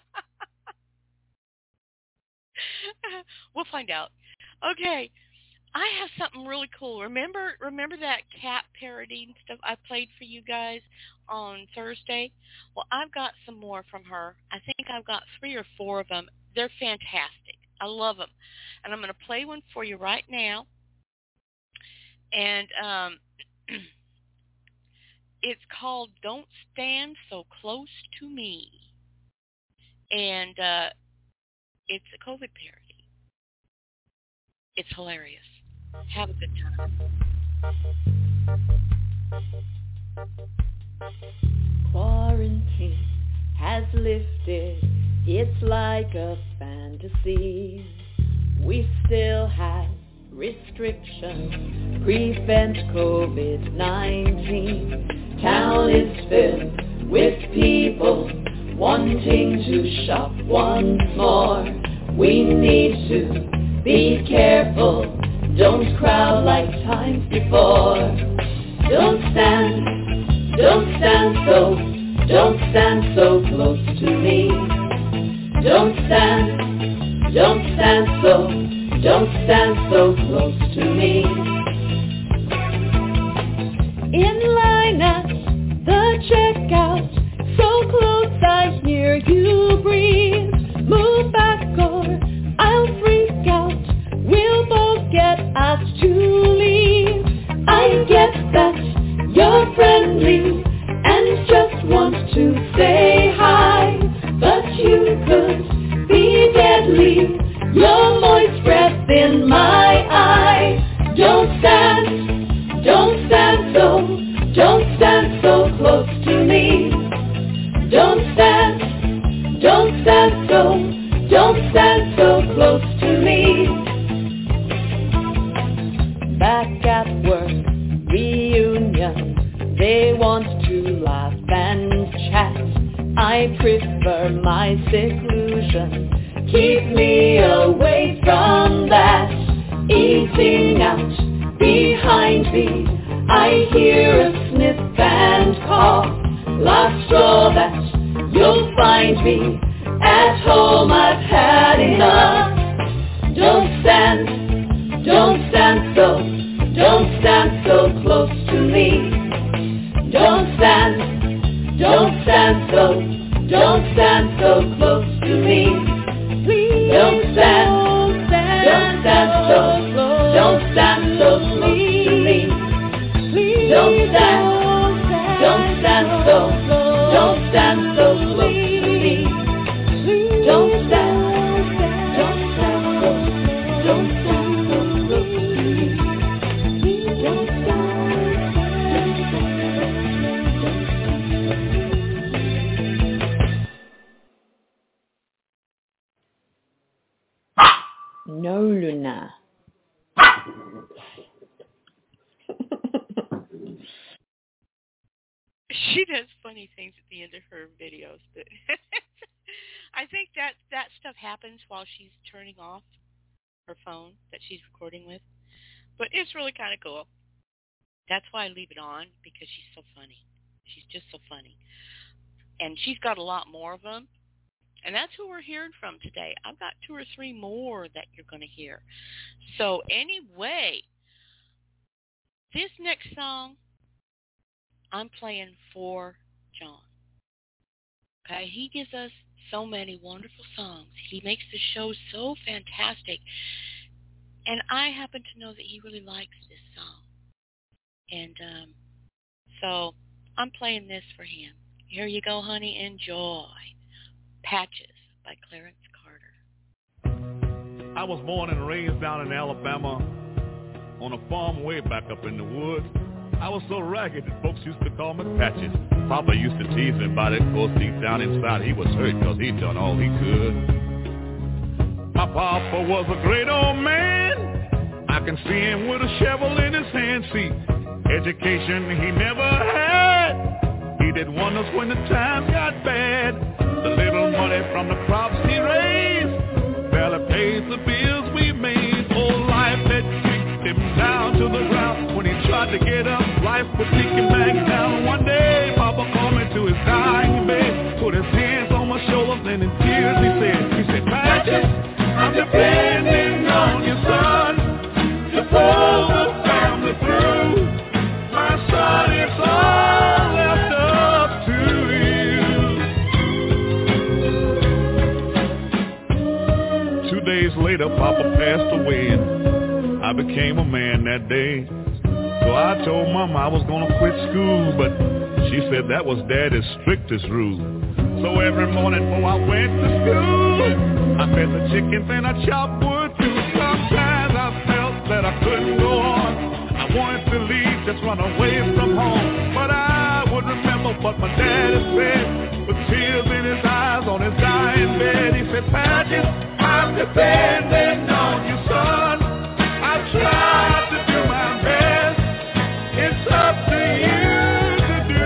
We'll find out. Okay. I have something really cool. Remember remember that cat parody and stuff I played for you guys on Thursday? Well, I've got some more from her. I think I've got three or four of them. They're fantastic. I love them. And I'm going to play one for you right now. And um, it's called Don't Stand So Close to Me. And uh, it's a COVID parody. It's hilarious. Have a good time. Quarantine has lifted. It's like a fantasy. We still have restrictions. Prevent COVID nineteen. Town is filled with people wanting to shop once more. We need to be careful. Don't crowd like times before. Don't stand, don't stand so, don't stand so close to me. Don't stand, don't stand so, don't stand so close to me. In line at the checkout, so close I hear you breathe. Move back or I'll freak out. We'll both get asked to leave. I get that you're friendly and just want to say hi, but you could be deadly. Your moist breath in my eye. Don't stand, don't stand so, don't stand so close to me. Don't stand, don't stand so, don't stand so close to me. Back at work, reunion, they want to laugh and chat. I prefer my seclusion, keep me away from that. Eating out behind me, I hear a sniff and cough. Last straw that you'll find me, at home I've had enough. Don't stand, don't stand so, don't stand so close to me. Don't stand, don't stand so, don't stand so close to me. Please don't stand, don't stand so, don't stand so close to me. Don't stand, don't stand so, don't stand so close to me. Don't stand, don't stand so, don't stand so close to me. No, Luna. She does funny things at the end of her videos, but I think that that stuff happens while she's turning off her phone that she's recording with. But it's really kind of cool. That's why I leave it on, because she's so funny. She's just so funny. And she's got a lot more of them. And that's who we're hearing from today. I've got two or three more that you're going to hear. So anyway, this next song I'm playing for John. Okay, he gives us so many wonderful songs. He makes the show so fantastic. And I happen to know that he really likes this song. And um, so I'm playing this for him. Here you go, honey. Enjoy. Patches by Clarence Carter. I was born and raised down in Alabama on a farm way back up in the woods. I was so ragged that folks used to call me Patches. Papa used to tease me about it. Of course, deep down inside, he was hurt because he'd done all he could. My papa was a great old man. I can see him with a shovel in his hand. See, education he never had. He did wonders when the times got bad. The little money from the crops he raised barely pays the bills we made. Oh, life had kicked him down to the ground. When he tried to get up, life would kick him back down. One day, Papa called me to his dying bed, put his hands on my shoulders, and in tears he said, he said, Patches, I'm depending on you, son, to pull later, Papa passed away, and I became a man that day. So I told Mama I was gonna quit school, but she said that was Daddy's strictest rule. So every morning before I went to school, I fed the chickens and I chopped wood too. Sometimes I felt that I couldn't go on. I wanted to leave, just run away from home. But I would remember what my daddy said, with tears in his eyes on his dying bed. He said, Patches, I'm depending on you, son. I tried to do my best. It's up to you to do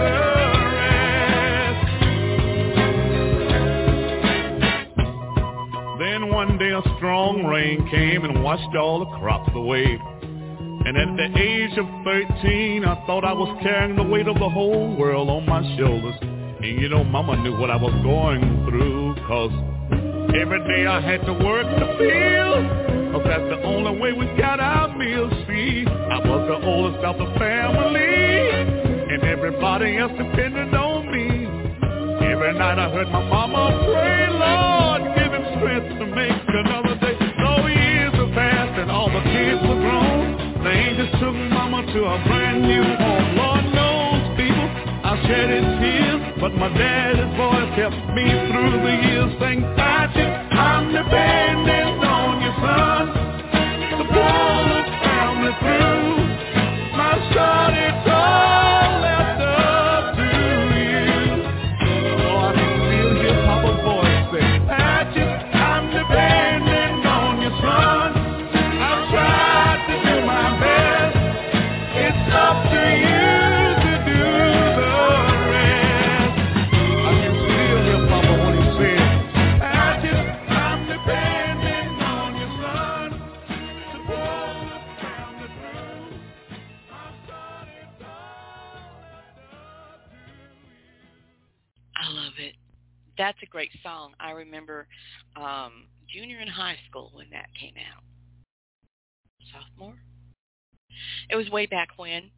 the rest. Then one day a strong rain came and washed all the crops away. And at the age of thirteen, I thought I was carrying the weight of the whole world on my shoulders. And you know, Mama knew what I was going through, cause every day I had to work the field, cause that's the only way we got our meals. See, I was the oldest of the family, and everybody else depended on me. Every night I heard my mama pray, Lord, give him strength to make another day. So years have passed and all the kids were grown. The angels took Mama to a brand new home. Lord knows, people, I shedded tears, but my daddy's voice kept me through the years. Saying, Patrick, I'm depending on you, son, to pull the family through. My son, it's all left up to you. So I can still hear Papa's voice say, Patrick, I'm depending on you, son. I've tried to do my best. It's up to you to do the rest. I can still hear Papa when he said, Patrick, I'm depending on you, son, to pull the family through. My son, it's all left up to you. I love it. That's a great song. I remember um, junior in high school when that came out. Sophomore? It was way back when.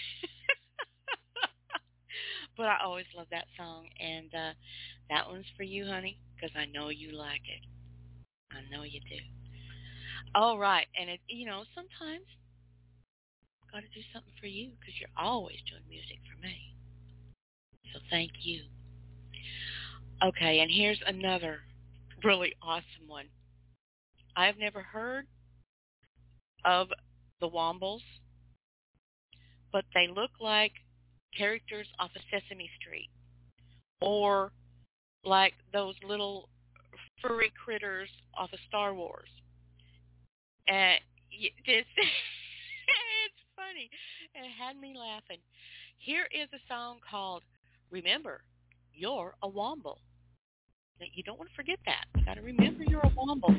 But I always loved that song. And uh, that one's for you, honey, because I know you like it. I know you do. All right. And, it, you know, sometimes I've got to do something for you because you're always doing music for me. So thank you. Okay, and here's another really awesome one. I've never heard of the Wombles, but they look like characters off of Sesame Street or like those little furry critters off of Star Wars. And it's, it's funny. It had me laughing. Here is a song called Remember, You're a Womble. Now, you don't want to forget that. You got to remember you're a Womble.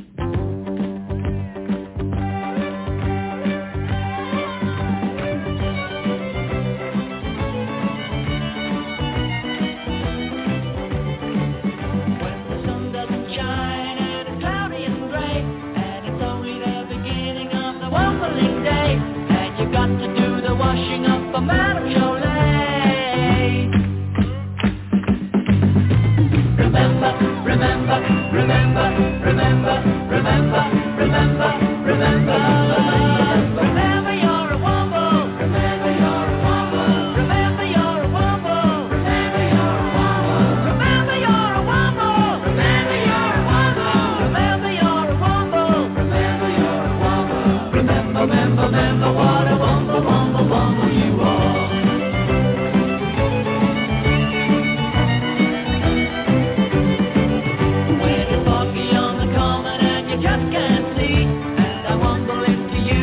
Washing up for Madame Jolie. Remember, remember, remember, remember, remember, remember, remember. Remember you're a womble. Remember you're a womble. Remember you're a womble. Remember you're a womble. Remember you're a womble. Remember you're a womble. Remember you're a womble. Remember you're a womble. Remember, remember, remember what a womble, womble, womble you are. When you're foggy on the common and you just can't see, and I womble into you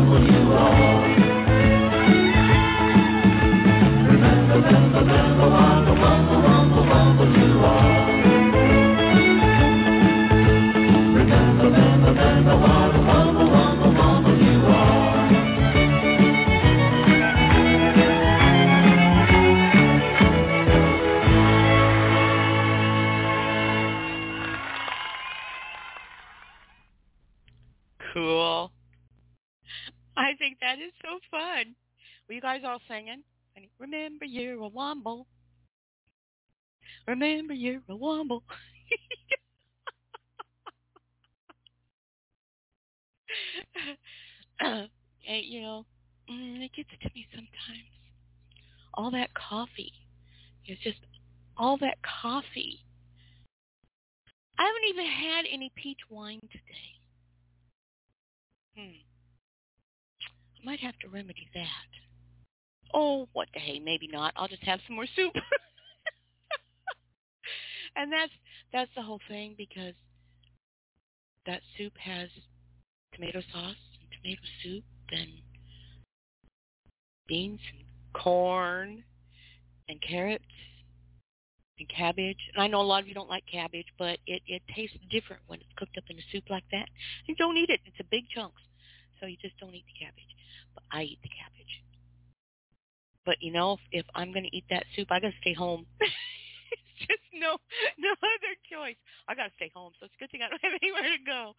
womble you are. Remember, remember, remember what a womble, womble, womble you are. Remember, remember, remember what a womble, womble, womble you are. Cool. I think that is so fun. Were you guys all singing? Remember you're a womble. Remember you're a womble. uh, hey, you know, mm, it gets to me sometimes. All that coffee. It's just all that coffee. I haven't even had any peach wine today. Hmm. I might have to remedy that. Oh, what the hey, maybe not. I'll just have some more soup. And that's that's the whole thing, because that soup has tomato sauce and tomato soup and beans and corn and carrots and cabbage. And I know a lot of you don't like cabbage, but it, it tastes different when it's cooked up in a soup like that. You don't eat it. It's a big chunks. So you just don't eat the cabbage. But I eat the cabbage. But, you know, if, if I'm going to eat that soup, I got to stay home. It's just no no other choice. I got to stay home, so it's a good thing I don't have anywhere to go.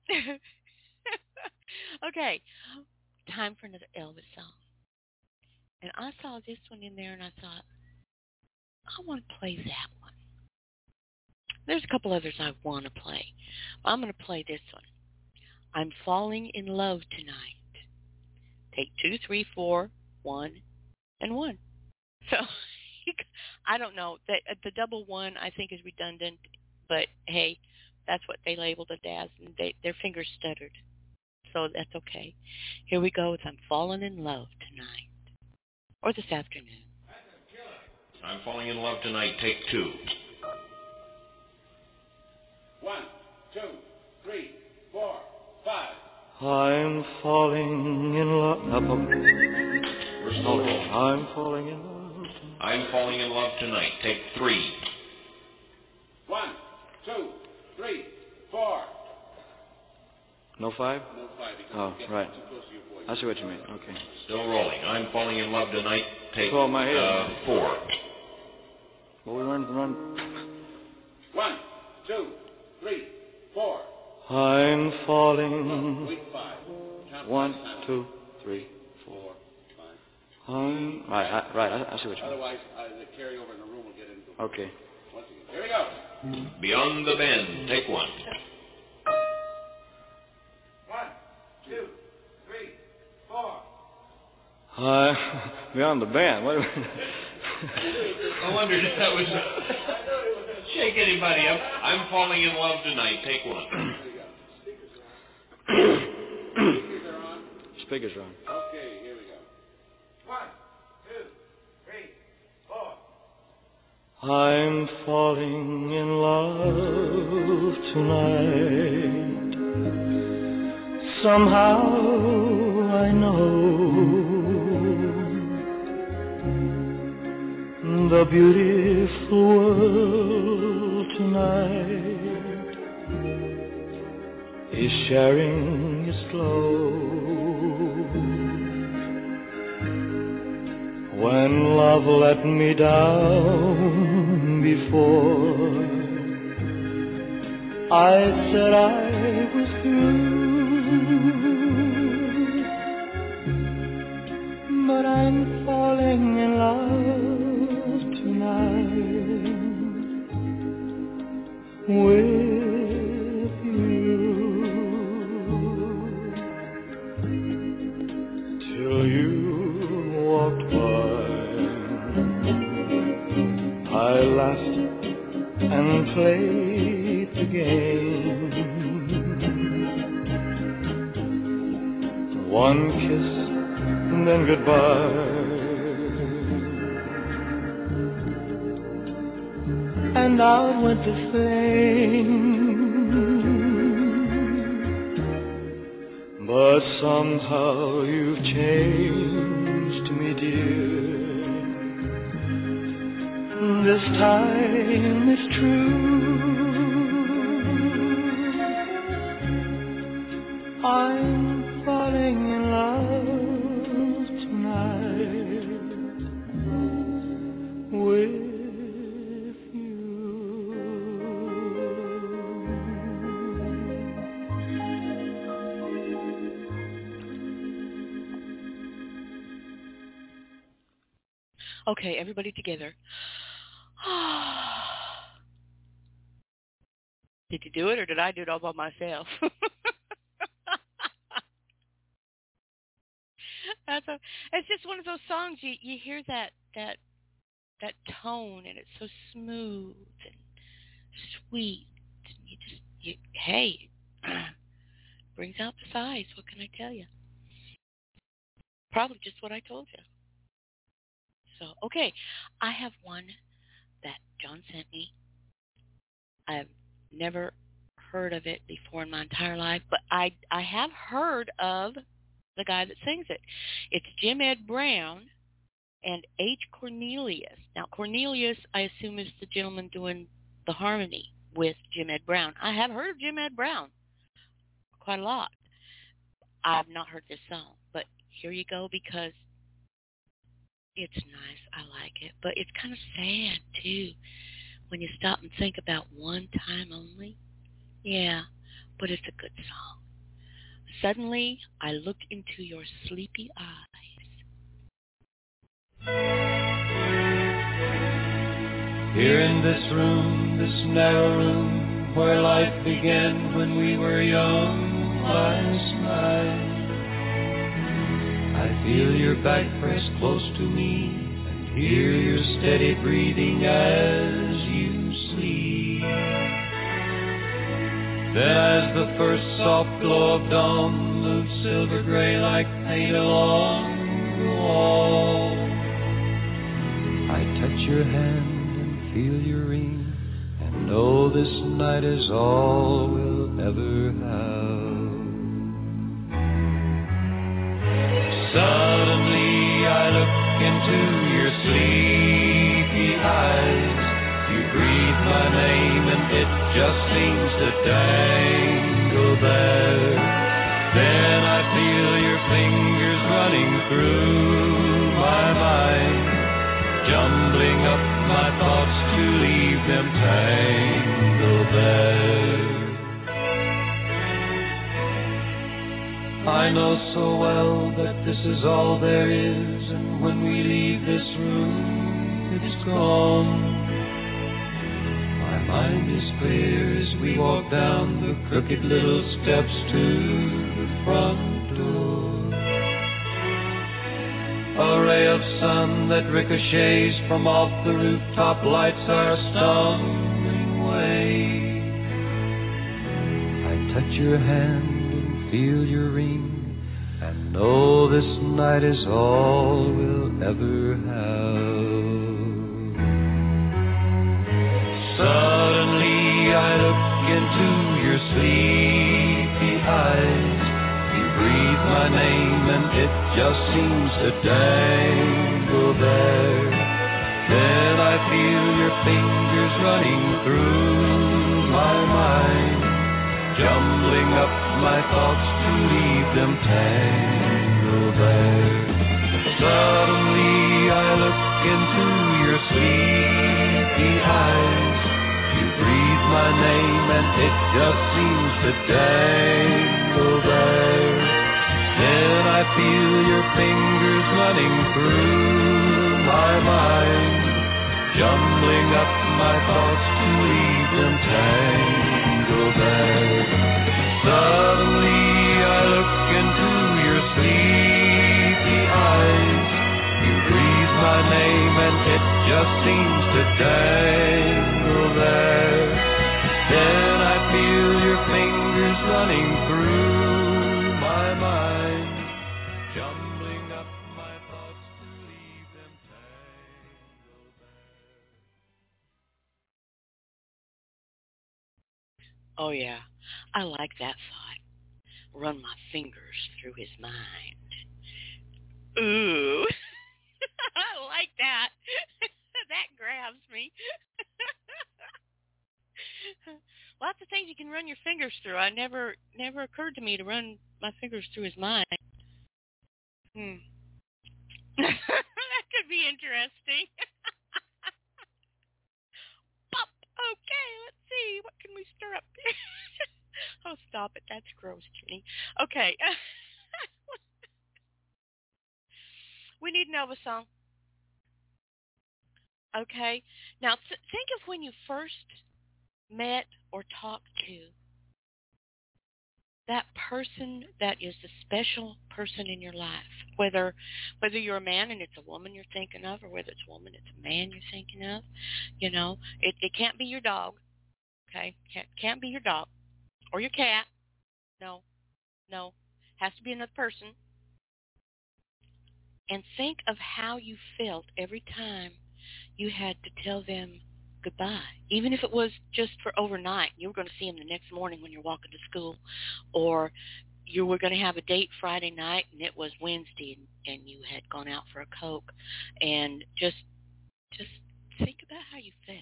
Okay, time for another Elvis song. And I saw this one in there, and I thought, I want to play that one. There's a couple others I want to play. I'm going to play this one. I'm Falling in Love Tonight. Take two, three, four, one, and one. So I don't know. The, the double one I think is redundant, but hey, that's what they labeled it as, and they, their fingers stuttered. So that's okay. Here we go with I'm Falling in Love Tonight. Or this afternoon. I'm Falling in Love Tonight, take two. One, two, three, four, five. I'm falling in love. We're still rolling. I'm falling in love. I'm Falling in Love Tonight, take three. One, two, three, four. No five? No five. Because Oh, you get right. too close to your voice. I see what you mean. Okay. Still rolling. I'm Falling in Love Tonight, take Oh, my head. uh, four. Well, we run, run. One, two, three, four. I'm falling. Wait, five. Count One, five times. two, three, four. Four, five. I'm right. I, right. I, I see what you mean. Otherwise, uh, the carryover in the room will get into it. Okay. Once again. Here we go. Beyond the Bend, take one. One, two, three, four. Uh, beyond the band. What? I wondered if that was shake anybody up. I'm Falling in Love Tonight, take one. Speakers are on. Speakers are on. Okay, here we go. One, two, three, four. I'm falling in love tonight. Somehow I know the beautiful world tonight is sharing its glow. When love let me down before, I said I was through. But I'm falling in love tonight with you. Till you walked by, I laughed and played the game. One kiss and then goodbye, and out went the flame. But somehow you've changed me, dear. This time it's true. I'm falling in love tonight with you. Okay, everybody together. Did you do it, or did I do it all by myself? That's a, it's just one of those songs you you hear that that that tone, and it's so smooth and sweet. And you just you hey, brings out the sighs. What can I tell you? Probably just what I told you. So okay, I have one that John sent me. I've never heard of it before in my entire life, but I I have heard of the guy that sings it. It's Jim Ed Brown and H. Cornelius. Now, Cornelius, I assume, is the gentleman doing the harmony with Jim Ed Brown. I have heard of Jim Ed Brown quite a lot. I've not heard this song, but here you go, because it's nice. I like it, but it's kind of sad, too, when you stop and think about one time only. Yeah, but it's a good song. Suddenly, I looked into your sleepy eyes. Here in this room, this narrow room, where life began when we were young last night, I feel your back pressed close to me and hear your steady breathing as you sleep. Then as the first soft glow of dawn moves silver gray like paint along the wall, I touch your hand and feel your ring and know this night is all we'll ever have. Suddenly I look into your sleepy eyes. You breathe my name and it just seems to dangle there. Then I feel your fingers running through my mind, jumbling up my thoughts to leave them tangled there. I know so well that this is all there is, and when we leave this room, it's gone. My mind is clear as we walk down the crooked little steps to the front door. A ray of sun that ricochets from off the rooftop lights our stumbling way. I touch your hand and feel your ring and know this night is all we'll ever have. Suddenly I look into your sleepy eyes. You breathe my name and it just seems to dangle there. Then I feel your fingers running through my mind, jumbling up my thoughts to leave them tangled there. Suddenly I look into your sleepy eyes. You breathe my name and it just seems to dangle there. Then I feel your fingers running through my mind, jumbling up my thoughts to leave them tangled there. Suddenly I look into your sleepy eyes. You breathe my name and it just seems to dangle there. Then I feel your fingers running through my mind, jumbling up my thoughts to leave them tangled there. Oh, yeah. I like that thought. run my fingers through his mind. Ooh. I like that. That grabs me. Lots of things you can run your fingers through. I never never occurred to me to run my fingers through his mind. Hmm. That could be interesting. Pop. Okay, let's see. What can we stir up? Oh, stop it. That's gross, Jenny. Okay. We need an Elvis song. Okay. Now, th- think of when you first met or talked to that person that is the special person in your life. Whether whether you're a man and it's a woman you're thinking of, or whether it's a woman, it's a man you're thinking of. You know, it, it can't be your dog. Okay? Can't, can't be your dog. Or your cat. No. No. Has to be another person. And think of how you felt every time you had to tell them goodbye. Even if it was just for overnight. You were going to see them the next morning when you're walking to school. Or you were going to have a date Friday night and it was Wednesday and, and you had gone out for a Coke. And just, just think about how you felt.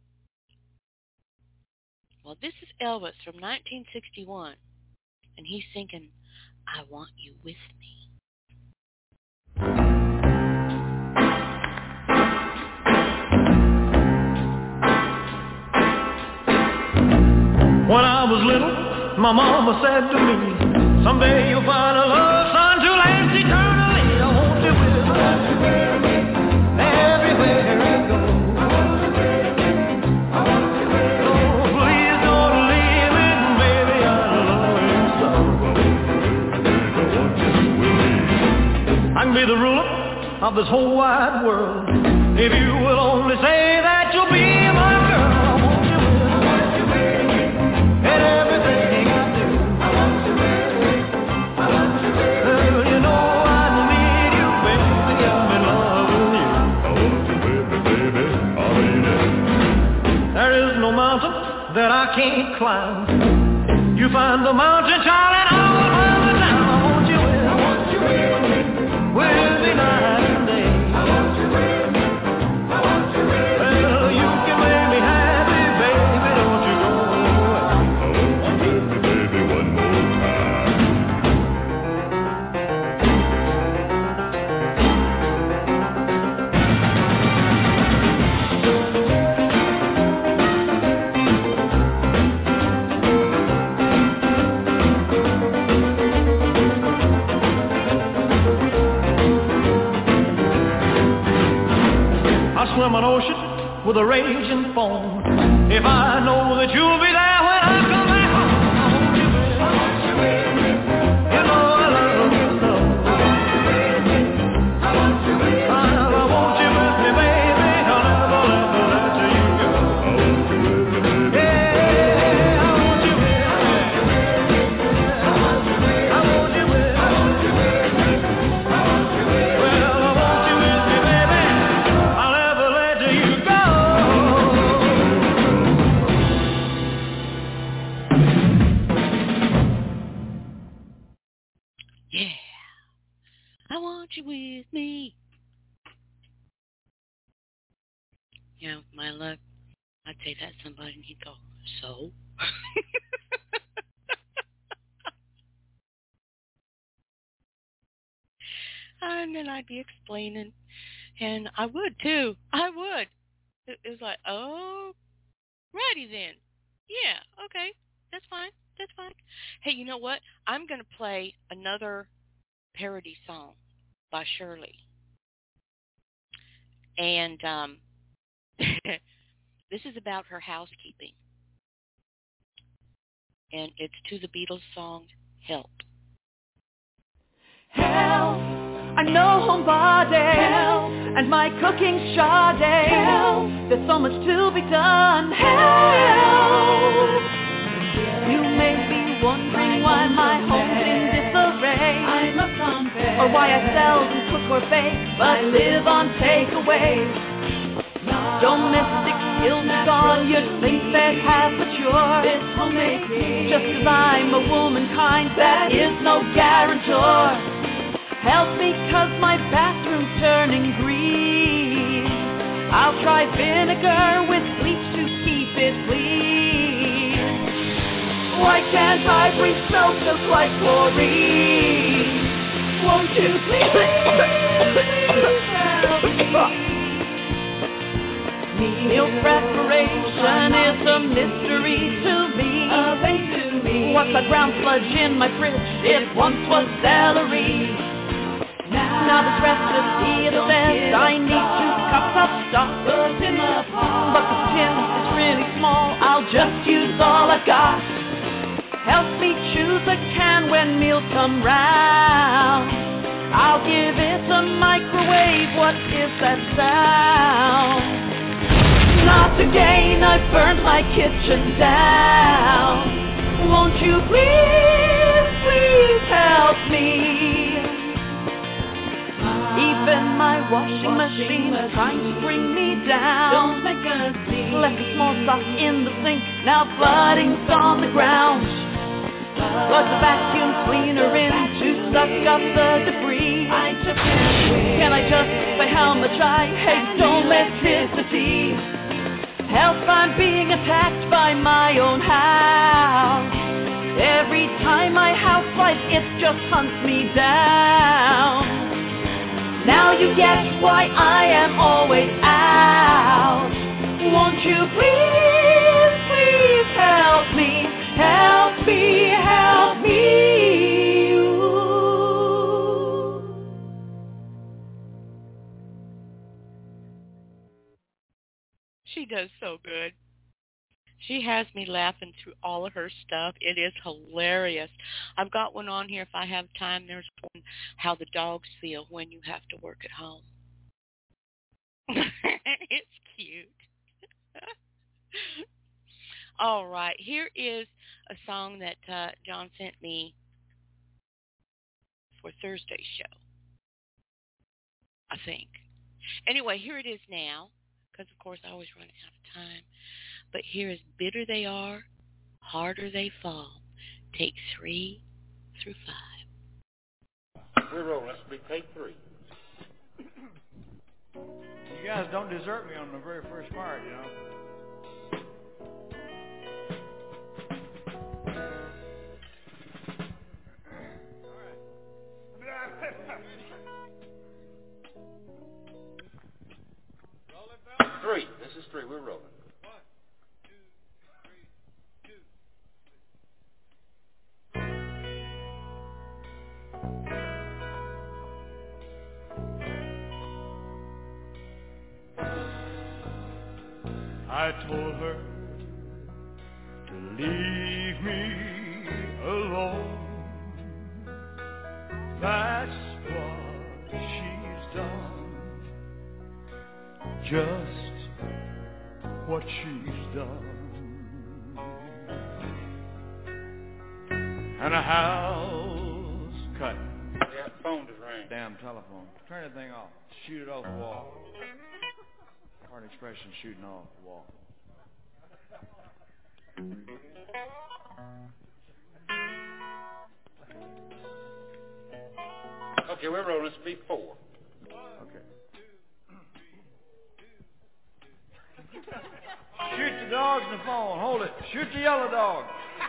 Well, this is Elvis from nineteen sixty-one. And he's singing, I Want You With Me. When I was little, my mama said to me, someday you'll find a love son to last eternally. I want you with me, everywhere you go. Oh, please don't leave me, baby, I love you so. I can be the ruler of this whole wide world if you will only say that you'll be my girl. That I can't climb. You find the mountain child and I will run it down. I want you with, I want you with, with me night and day. I want you with, I want you with. Well, you can make me happy, baby, don't you go away. I want you with me, baby, one more time. Swim an ocean with a raging foam. If I know that you'll be there when I come back home, I want you with, I want you with me. You know I love you so. I want you with me. I want you with me. I want you with me, baby. I'll never let go, let you go. I want you with me, baby. Yeah, I want you with me. I want you with me. I want you with me. I want you with me. I want you with me. Well, I want you with me, baby. I'll never let you go. Yeah. I want you with me. You know, my luck, I'd say that to somebody and he'd go, so? And then I'd be explaining. And I would, too. I would. It, it was like, oh, righty then. Yeah, okay. That's fine. That's fine. Hey, you know what? I'm going to play another parody song by Shirley. And um, this is about her housekeeping. And it's to the Beatles song, Help. Help, I know homebody. Help, and my cooking's shoddy. Help, there's so much to be done. Help, you may be wondering why my home's in disarray. I'm a convict, or why I seldom cook or bake, but live on takeaway. domestic skills are gone, you'd think they'd have matured. This homemaking, just 'cause I'm a womankind, that is no guarantor. Help me 'cause my bathroom's turning green. I'll try vinegar with bleach to keep it clean. Why can't I breathe smell just like chlorine? Won't you please help me? Meal preparation is a mystery to me. To me. What's that brown sludge in my fridge? It once was celery. Now this recipe says I need two cups of stock. But the tin is really small, I'll just use all I've got. Help me choose a can when meals come round. I'll give it a microwave, what is that sound? Not again, I've burned my kitchen down. Won't you please, please help me? Even my washing machine is trying to bring me down. Don't make a scene. Left a small sock in the sink, now flooding's on the ground. Plug the vacuum cleaner in to suck up the debris. I just Can I just say how much I hate domesticity? Help, I'm being attacked by my own house. Every time my house lights, it just hunts me down. Now you get why I am always out. Won't you please, please help me, help me, help me. Ooh. She does so good. She has me laughing through all of her stuff. It is hilarious. I've got one on here if I have time. There's one, how the dogs feel when you have to work at home. It's cute. All right. Here is a song that uh, John sent me for Thursday's show, I think. Anyway, here it is now, because, of course, I always run out of time. But here is Bitter They Are, Harder They Fall. Take three through five. We're rolling. This will be take three. You guys don't desert me on the very first part, you know. Three. This is three. We're rolling. I told her to leave me alone. That's what she's done. Just what she's done. And a house cut. Yeah, phone just rang. Damn telephone. Turn that thing off. Shoot it off the wall. Hard expression, shooting off the wall. Okay, we're rolling. This will be four. Okay. Shoot the dogs in the phone. Hold it. Shoot the yellow dog.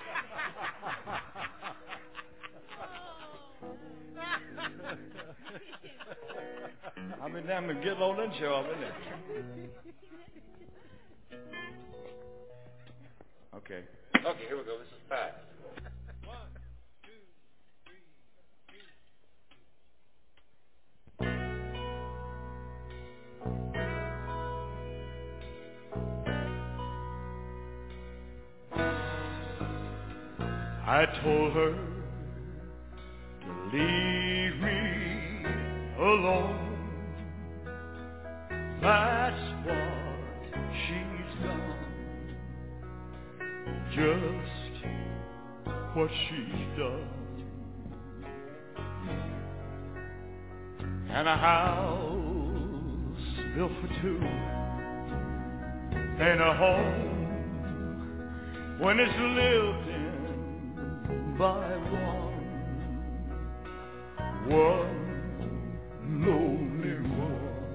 I've been damn to get low and show up, isn't it? Okay. Okay, here we go. This is five. I told her to leave me alone. That's what she's done. Just what she's done. And a house built for two and a home when it's lived in by one, one lonely one.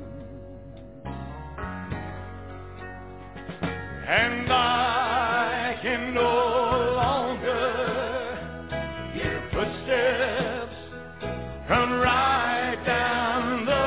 And I can no longer hear footsteps come right down the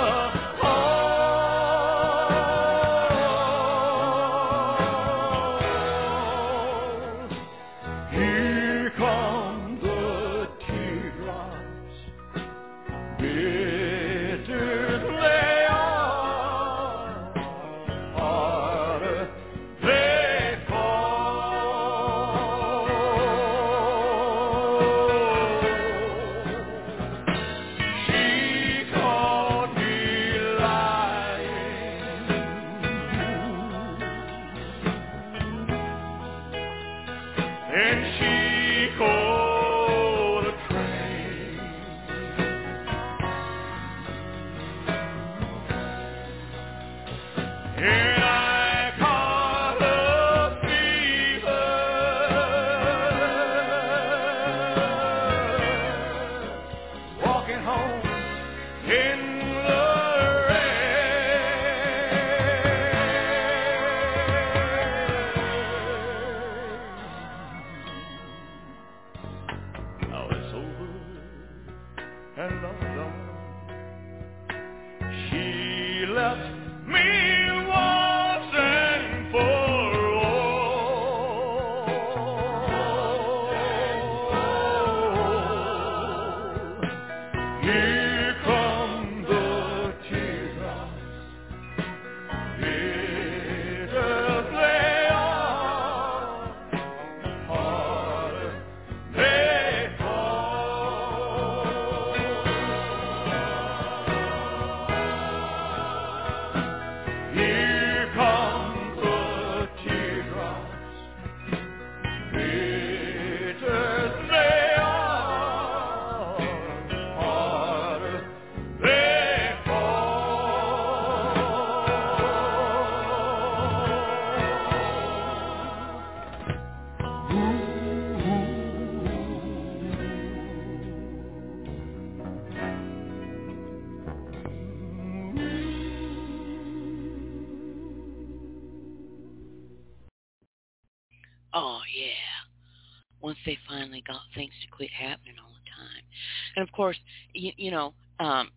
Oh, yeah. Once they finally got things to quit happening all the time. And, of course, you, you know, um,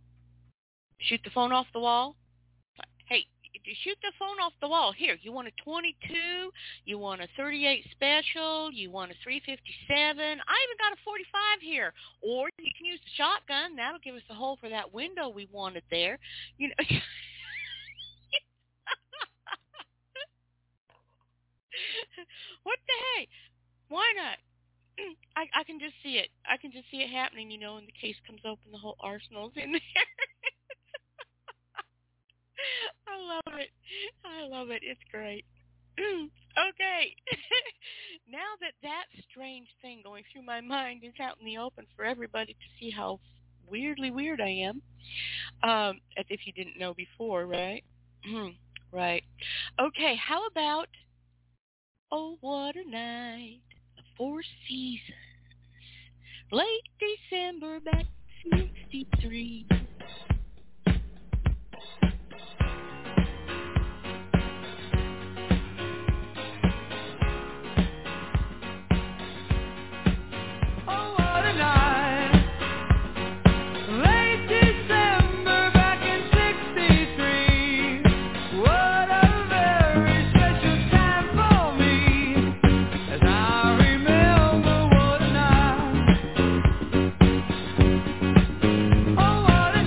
shoot the phone off the wall. Hey, shoot the phone off the wall. Here, you want a twenty-two, you want a thirty-eight special, you want a three fifty-seven. I even got a forty-five here. Or you can use the shotgun. That'll give us a hole for that window we wanted there. You know. What the hey? Why not? I, I can just see it. I can just see it happening, you know, when the case comes open, the whole arsenal's in there. I love it. I love it. It's great. Okay. Now that that strange thing going through my mind is out in the open for everybody to see how weirdly weird I am, um, as if you didn't know before, right? Right. Okay, how about Oh, What a Night, the Four Seasons, late December back sixty-three. Oh, what a night, late December back in sixty-three. What a very special time for me, as I remember what a night. Oh, what a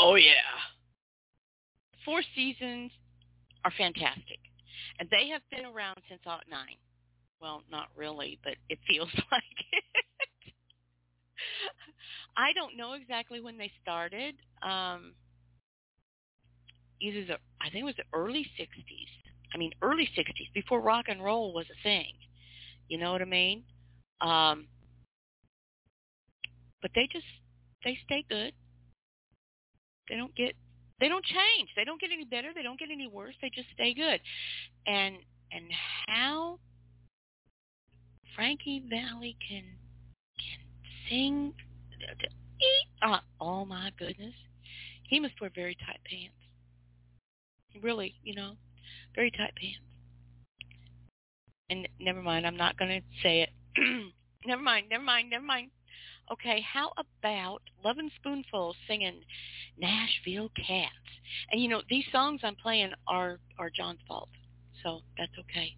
Oh, yeah. Four Seasons are fantastic. And they have been around since oh nine. Well, not really, but it feels like it. I don't know exactly when they started. Um, either the, I think it was the early sixties. I mean, early sixties, before rock and roll was a thing. You know what I mean? Um, but they just, they stay good. They don't get, they don't change. They don't get any better. They don't get any worse. They just stay good. And and how Frankie Valli can can sing, uh, oh my goodness, he must wear very tight pants. Really, you know, very tight pants. And never mind, I'm not going to say it. never mind, never mind, never mind. Okay, how about Lovin' Spoonful singing Nashville Cats? And, you know, these songs I'm playing are, are John's fault, so that's okay.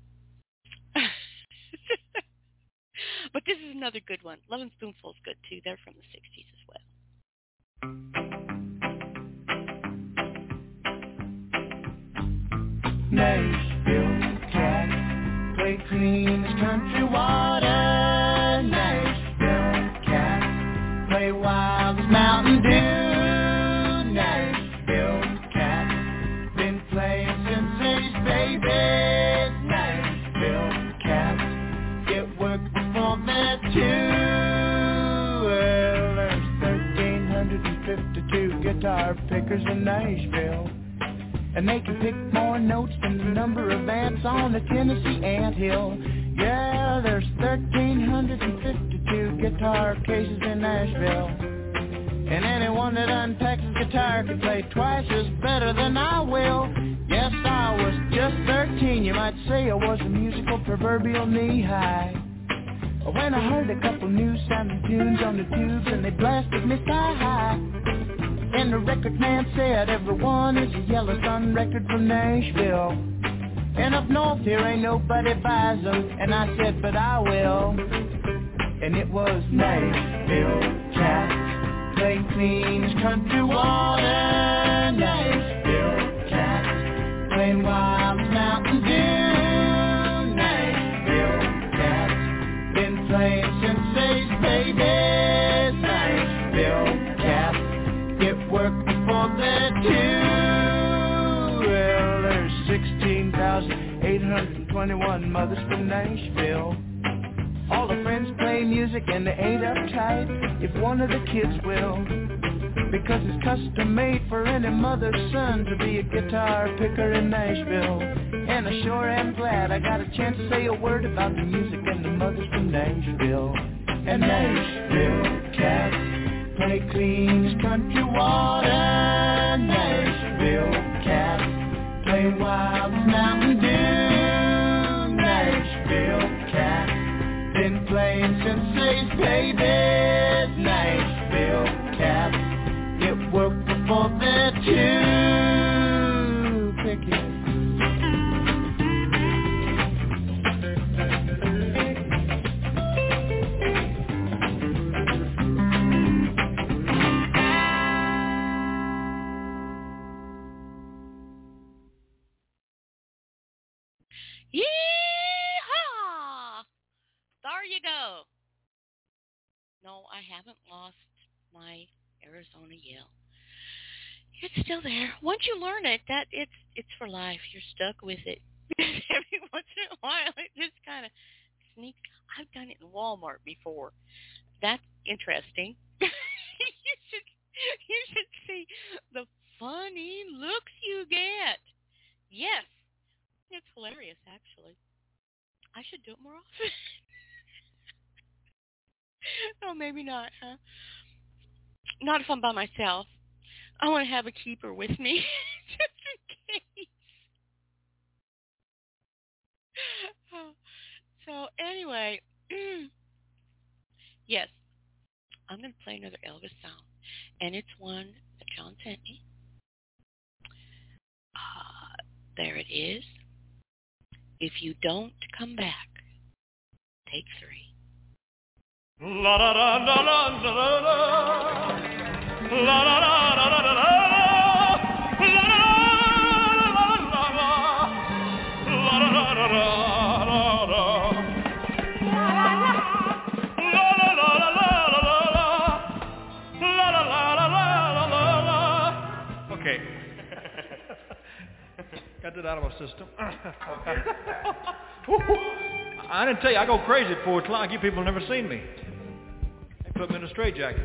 But this is another good one. Lovin' Spoonful's good, too. They're from the sixties as well. Nashville Cats play clean as country water. Nashville Cats play wild as Mountain Dew. Nashville Cats been playing since they's babies. Nashville Cats get work before they're two. Well, there's thirteen fifty-two guitar pickers in Nashville, and they can pick more notes than the number of ants on the Tennessee anthill. Yeah, there's thirteen fifty-two guitar cases in Nashville, and anyone that unpacks his guitar could play twice as better than I will. Yes, I was just thirteen, you might say I was a musical proverbial knee-high, when I heard a couple new sounding tunes on the tubes and they blasted me sky-high. And the record man said, everyone is a Yellow Sun record from Nashville, and up north here ain't nobody buys them. And I said, but I will. And it was Nashville Cats play clean as country water. Nashville Cats playing wild as Mountain Dew. Nashville Cats been playing since they's babies. Nashville Cats get work before they're two. Well, there's sixteen thousand eight hundred twenty-one mothers from Nashville. All the friends play music and they ain't uptight if one of the kids will, because it's custom made for any mother's son to be a guitar picker in Nashville. And I sure am glad I got a chance to say a word about the music and the mothers from Nashville. And Nashville Cats play clean as country water. Nashville Cats play wild as Mountain Dew. Nashville Cats been playing since they's babies. Nashville Cats get work before they're two. Pick it. Yee-haw! There you go. No, I haven't lost my Arizona yell. It's still there. Once you learn it, that it's it's for life. You're stuck with it. Every once in a while, it just kind of sneaks. I've done it in Walmart before. That's interesting. you should you should see the funny looks you get. Yes. It's hilarious, actually. I should do it more often. Oh, maybe not, huh? Not if I'm by myself. I want to have a keeper with me, just in case. So, anyway, yes, I'm going to play another Elvis song, and it's one that John sent me. Uh, there it is. If you don't come back, take three. La da da da da da da da la da da da da da da. out of my system. I didn't tell you, I go crazy at four o'clock. You people never seen me. They put me in a straitjacket.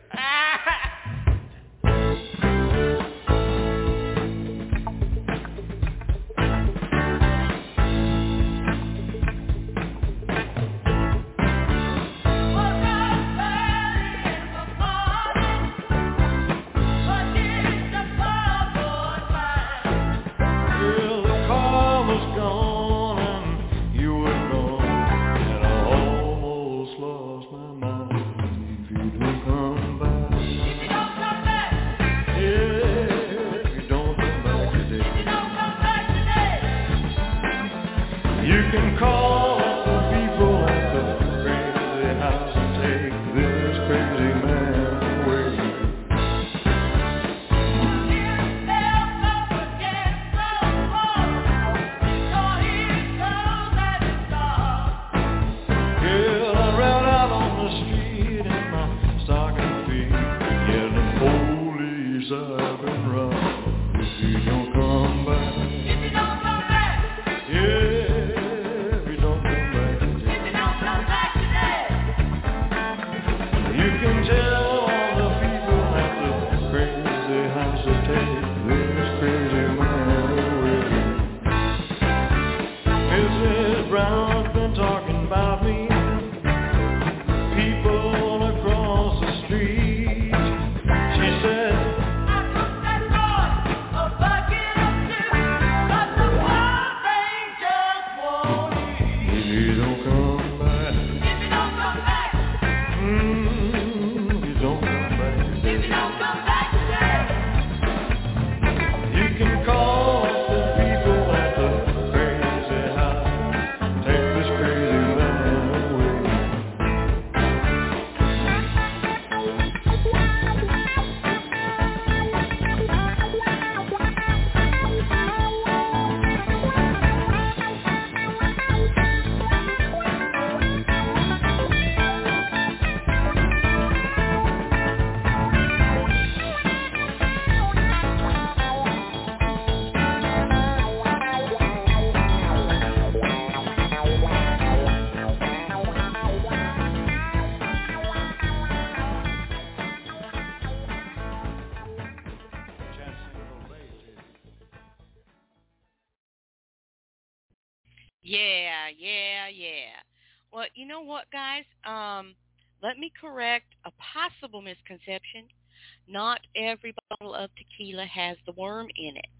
Yeah, yeah, yeah. Well, you know what, guys? Um, let me correct a possible misconception. Not every bottle of tequila has the worm in it.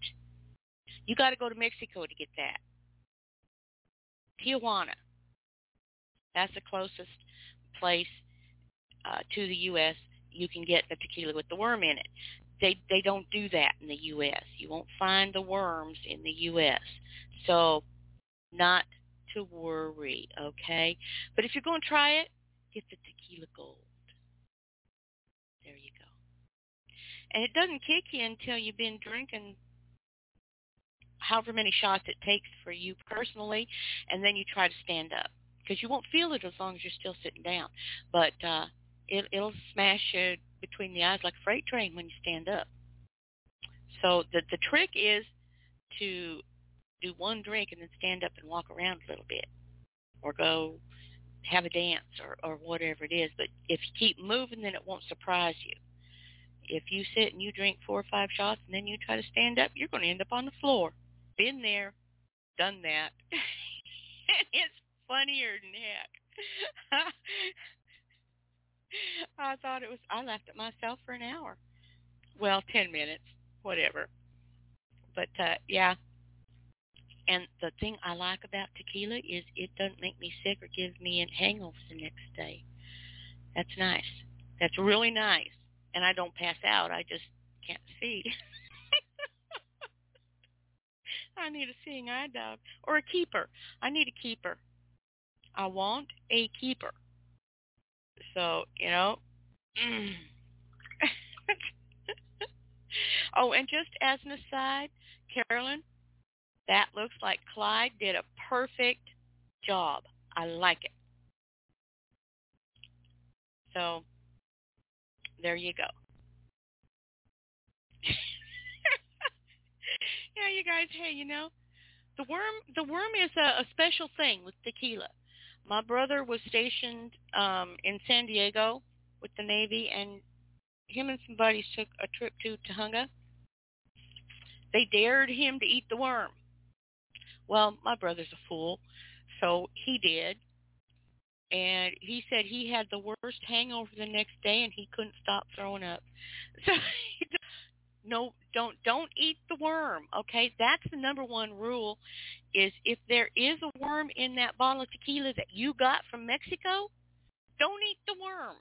You got to go to Mexico to get that. Tijuana. That's the closest place uh, to the U S you can get the tequila with the worm in it. They they don't do that in the U S. You won't find the worms in the U S. So not to worry, okay? But if you're going to try it, get the tequila gold. There you go. And it doesn't kick you until you've been drinking however many shots it takes for you personally, and then you try to stand up. Because you won't feel it as long as you're still sitting down. But uh, it, it'll smash you between the eyes like a freight train when you stand up. So the the trick is to do one drink and then stand up and walk around a little bit, or go have a dance, or, or whatever it is. But if you keep moving, then it won't surprise you. If you sit and you drink four or five shots and then you try to stand up, you're going to end up on the floor. Been there, done that. It's funnier than heck. I thought it was, I laughed at myself for an hour. Well, ten minutes, whatever. But, uh, yeah. And the thing I like about tequila is it doesn't make me sick or give me a hangover the next day. That's nice. That's really nice. And I don't pass out. I just can't see. I need a seeing eye dog. Or a keeper. I need a keeper. I want a keeper. So, you know. Mm. Oh, and just as an aside, Carolyn, that looks like Clyde did a perfect job. I like it. So, there you go. Yeah, you guys, hey, you know, The worm, the worm is a, a special thing with tequila. My brother was stationed um, in San Diego with the Navy, and him and some buddies took a trip to Tahunga. They dared him to eat the worm. Well, my brother's a fool, so he did. And he said he had the worst hangover the next day, and he couldn't stop throwing up. So, no, don't don't eat the worm. Okay, that's the number one rule. Is if there is a worm in that bottle of tequila that you got from Mexico, don't eat the worm,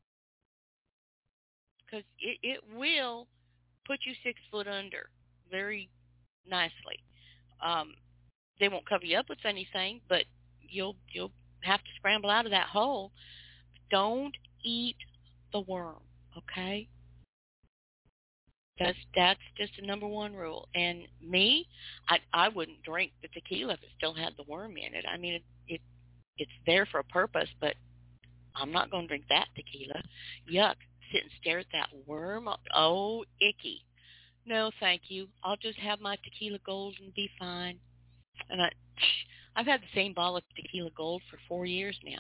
because it, it will put you six foot under very nicely. Um, they won't cover you up with anything, but you'll you'll have to scramble out of that hole. Don't eat the worm, okay? That's that's just a number one rule. And me, I I wouldn't drink the tequila if it still had the worm in it. I mean, it, it it's there for a purpose, but I'm not going to drink that tequila. Yuck! Sit and stare at that worm. Oh, icky. No, thank you. I'll just have my tequila gold and be fine. And I, I've had the same bottle of tequila gold for four years now.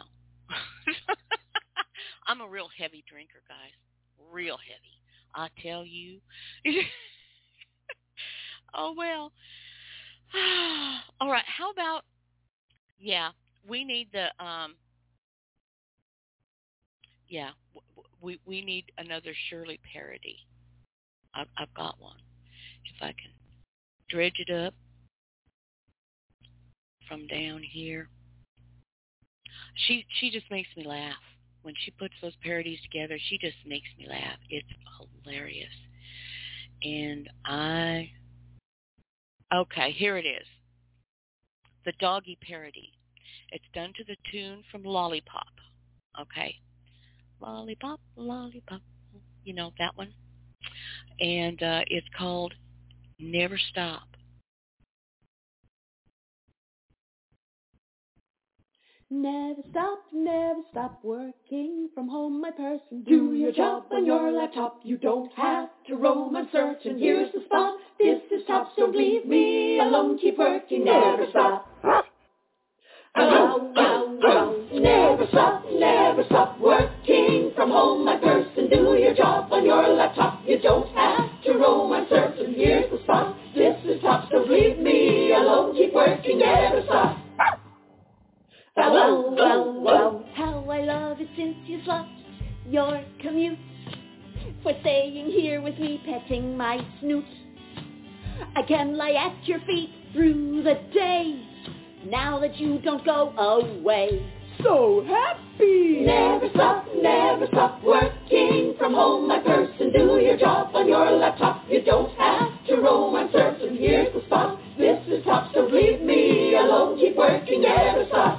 I'm a real heavy drinker, guys. Real heavy. I tell you. Oh, well. All right. How about, yeah, we need the, um, yeah, we we need another Shirley parody. I've, I've got one. If I can dredge it up from down here. She she just makes me laugh. When she puts those parodies together, she just makes me laugh. It's hilarious. And I, okay, here it is. The doggy parody. It's done to the tune from Lollipop. Okay. Lollipop, lollipop. You know that one? And uh, it's called Never Stop. Never stop, never stop working from home, my person. Do your job on your laptop. You don't have to roam uncertain. Here's the spot. This is top, so leave me alone. Keep working, never stop. Ow, ow, ow. Never stop, never stop working from home, my person. Do your job on your laptop. You don't have to roam uncertain. Here's the spot. This is top, so leave me alone. Keep working, never stop. Wow, wow, wow, wow. How I love it since you swapped your commute for staying here with me, petting my snoot. I can lie at your feet through the day, now that you don't go away. So happy! Never stop, never stop working from home, my person. Do your job on your laptop. You don't have to roam uncertain. Here's the spot. This is top, so leave me alone. Keep working, never stop.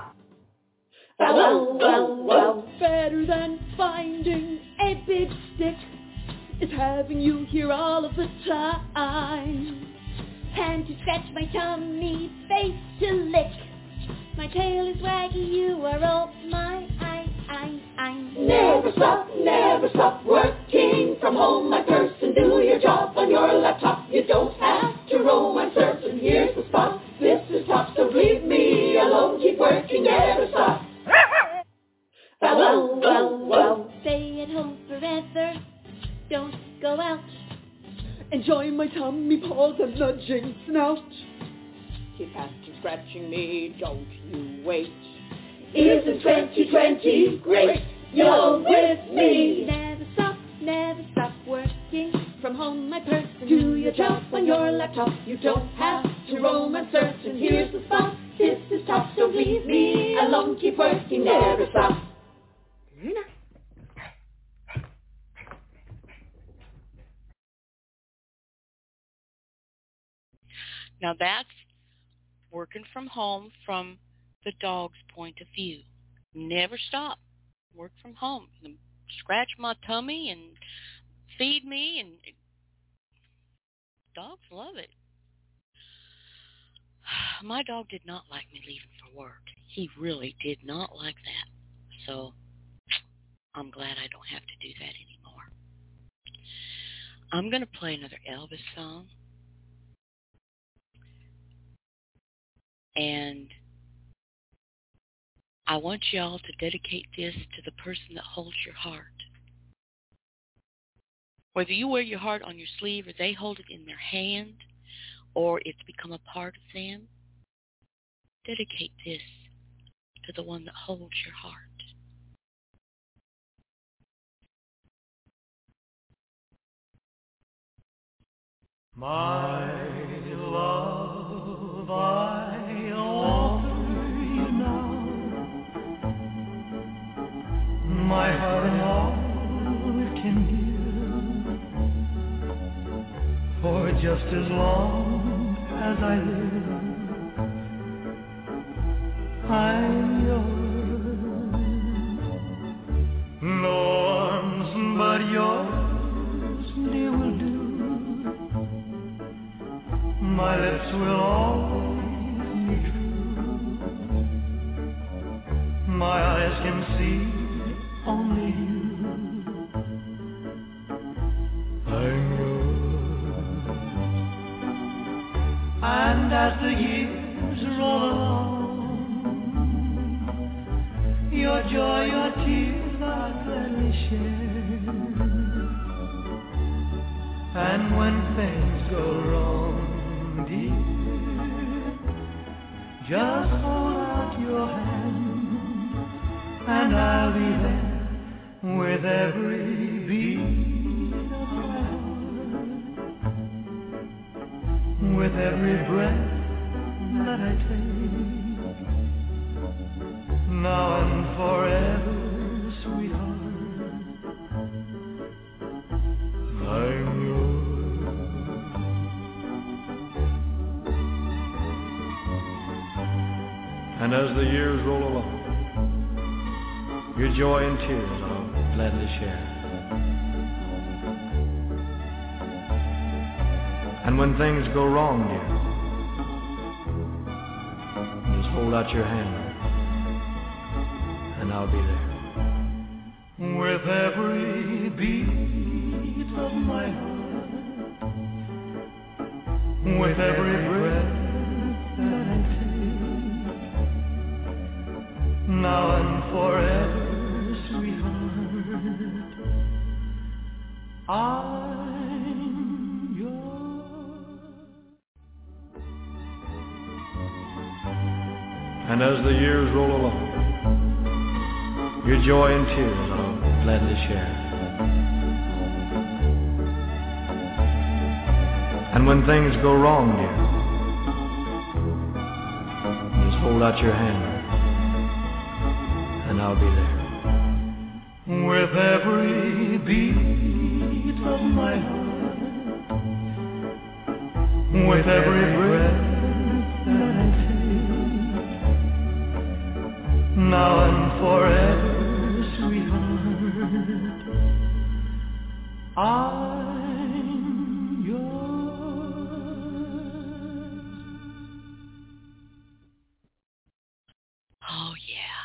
Wow, wow, wow. Better than finding a big stick is having you here all of the time. Hand to scratch my tummy, face to lick. My tail is waggy, you are all my I, I, I. Never stop, never stop working from home, my person. Do your job on your laptop. You don't have to roam uncertain. Here's the spot. This is top, so leave me alone. Keep working, never stop. Wow, wow, wow, wow. Stay at home forever. Don't go out. Enjoy my tummy paws and nudging snout. Keep after scratching me, don't you wait. Isn't twenty twenty great? You're with me. Never stop, never stop working from home, my person. Do your job on your laptop. You don't have to roam uncertain. Here's the spot. This is top, so leave me alone. Keep working, never stop. Luna. Now that's working from home from the dog's point of view. Never stop. Work from home. Scratch my tummy and feed me, and dogs love it. My dog did not like me leaving for work. He really did not like that. So I'm glad I don't have to do that anymore. I'm going to play another Elvis song. And I want y'all to dedicate this to the person that holds your heart. Whether you wear your heart on your sleeve or they hold it in their hand or it's become a part of them, dedicate this to the one that holds your heart. My love, I offer you now my heart and all it can give, for just as long as I live, I'm yours. No arms but yours, dear, will do. My lips will always be true. My eyes can see only you. I'm yours. And as the years roll along, your joy, your tears I'll gladly share. And when things go wrong, dear, just hold out your hand, and I'll be there with every beat of my heart, with every breath that I take, now and forever, sweetheart, I'm yours. And as the years roll along, your joy and tears I'll gladly share. And when things go wrong, dear, just hold out your hand, and I'll be there. With every beat of my heart, with every breath that I take, now and forever, sweetheart, I'm yours. And as the years roll along, your joy and tears I'll gladly share. And when things go wrong, dear, just hold out your hand, and I'll be there. With every beat of my heart, with every breath that I take, now and forever, sweetheart, I'm yours. Oh, yeah.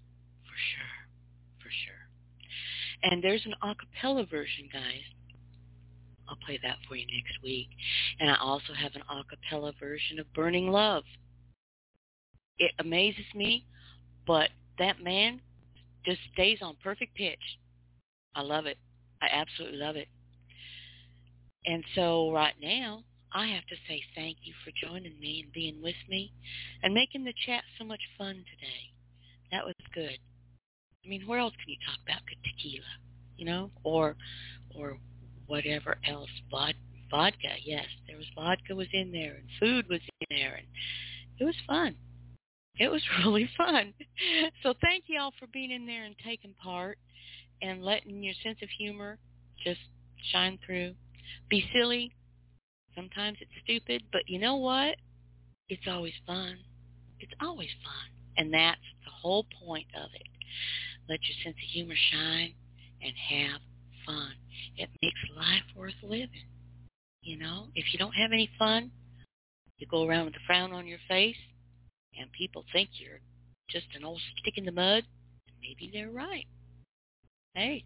And there's an a cappella version, guys. I'll play that for you next week. And I also have an a cappella version of Burning Love. It amazes me, but that man just stays on perfect pitch. I love it. I absolutely love it. And so right now, I have to say thank you for joining me and being with me and making the chat so much fun today. That was good. I mean, where else can you talk about good tequila, you know, or or whatever else? Vod- vodka, yes, there was vodka was in there, and food was in there, and it was fun. It was really fun. So thank you all for being in there and taking part and letting your sense of humor just shine through. Be silly. Sometimes it's stupid, but you know what? It's always fun. It's always fun. And that's the whole point of it. Let your sense of humor shine and have fun. It makes life worth living. You know, if you don't have any fun, you go around with a frown on your face, and people think you're just an old stick in the mud, and maybe they're right. Hey.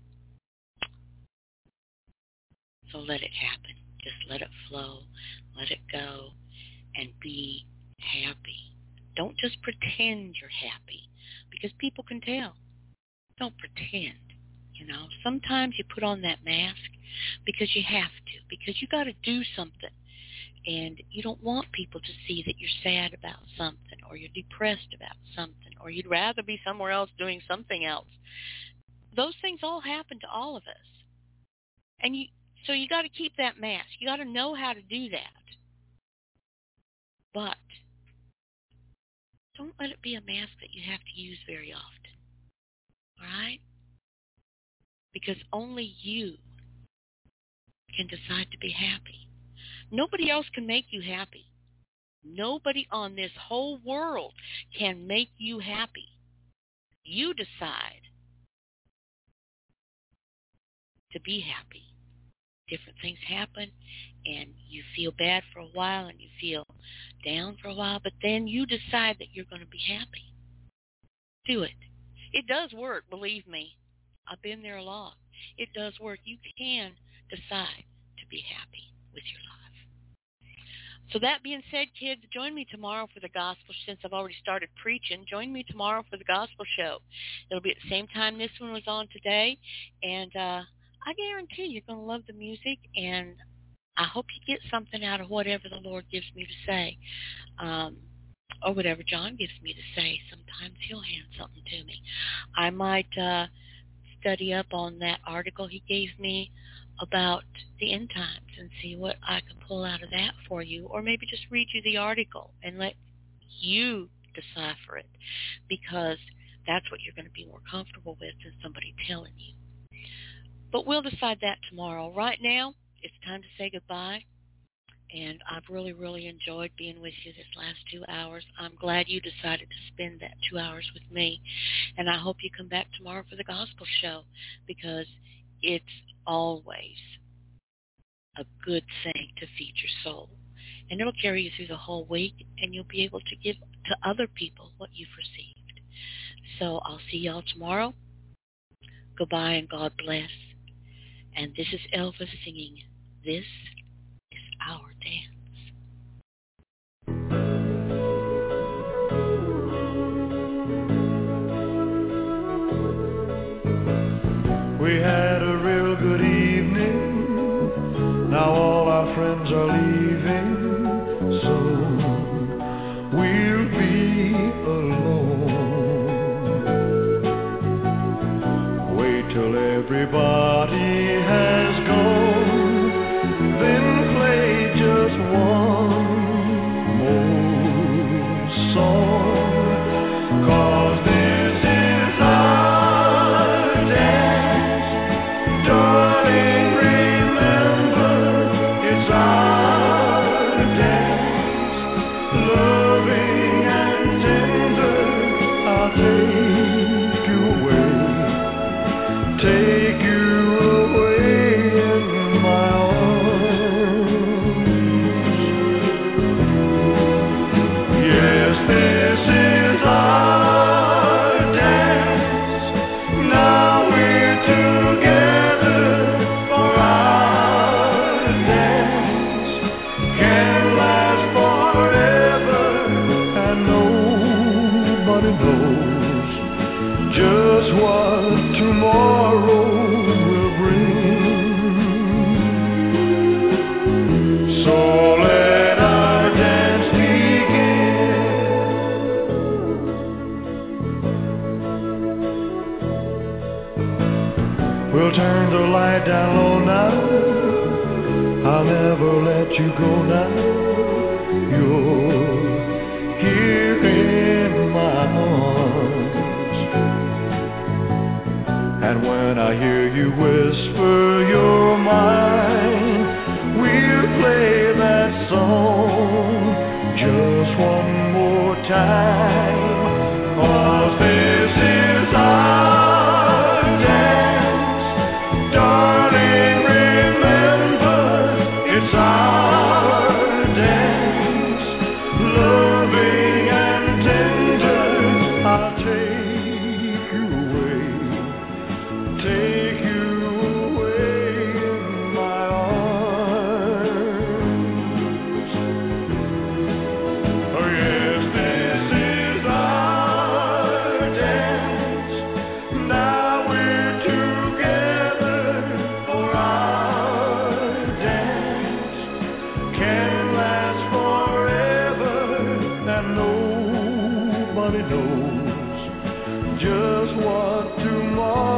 So let it happen. Just let it flow. Let it go. And be happy. Don't just pretend you're happy, because people can tell. Don't pretend, you know. Sometimes you put on that mask because you have to, because you got to do something. And you don't want people to see that you're sad about something, or you're depressed about something, or you'd rather be somewhere else doing something else. Those things all happen to all of us. And you, so you got to keep that mask. You got to know how to do that. But don't let it be a mask that you have to use very often. All right? Because only you can decide to be happy. Nobody else can make you happy. Nobody on this whole world can make you happy. You decide to be happy. Different things happen, and you feel bad for a while, and you feel down for a while, but then you decide that you're going to be happy. Do it. It does work, believe me. I've been there a lot. It does work. You can decide to be happy with your life. So that being said, kids, join me tomorrow for the gospel. Since I've already started preaching, join me tomorrow for the gospel show. It'll be at the same time this one was on today, and uh, I guarantee you're going to love the music, and I hope you get something out of whatever the Lord gives me to say, um, or whatever John gives me to say. Sometimes he'll hand something to me. I might uh, study up on that article he gave me about the end times and see what I can pull out of that for you, or maybe just read you the article and let you decipher it, because that's what you're going to be more comfortable with than somebody telling you. But we'll decide that tomorrow. Right now, it's time to say goodbye, and I've really, really enjoyed being with you this last two hours. I'm glad you decided to spend that two hours with me, and I hope you come back tomorrow for the gospel show, because it's always a good thing to feed your soul. And it'll carry you through the whole week, and you'll be able to give to other people what you've received. So I'll see y'all tomorrow. Goodbye and God bless. And this is Elvis singing, "This is Our Dance." We had a real good evening. Now all our friends are leaving. Soon we'll be alone. Wait till everybody has gone, then play just one more song. 'Cause this is our dance. Darling, remember, it's our dance. Loving and tender, I'll take you away. Take you away in my arms. Yes, this is our dance. Now we're together for our dance. Can last forever, and nobody knows just what tomorrow will bring. So let our dance begin. We'll turn the light down low now. I'll never let you go now. You're here in my arms. And when I hear you whisper you're mine, we'll play that song just one more time. 'Cause this is our dance. Darling, remember, it's our dance. Loving and tender, I'll take you away. Take you away in my arms. Oh yes, this is was tomorrow.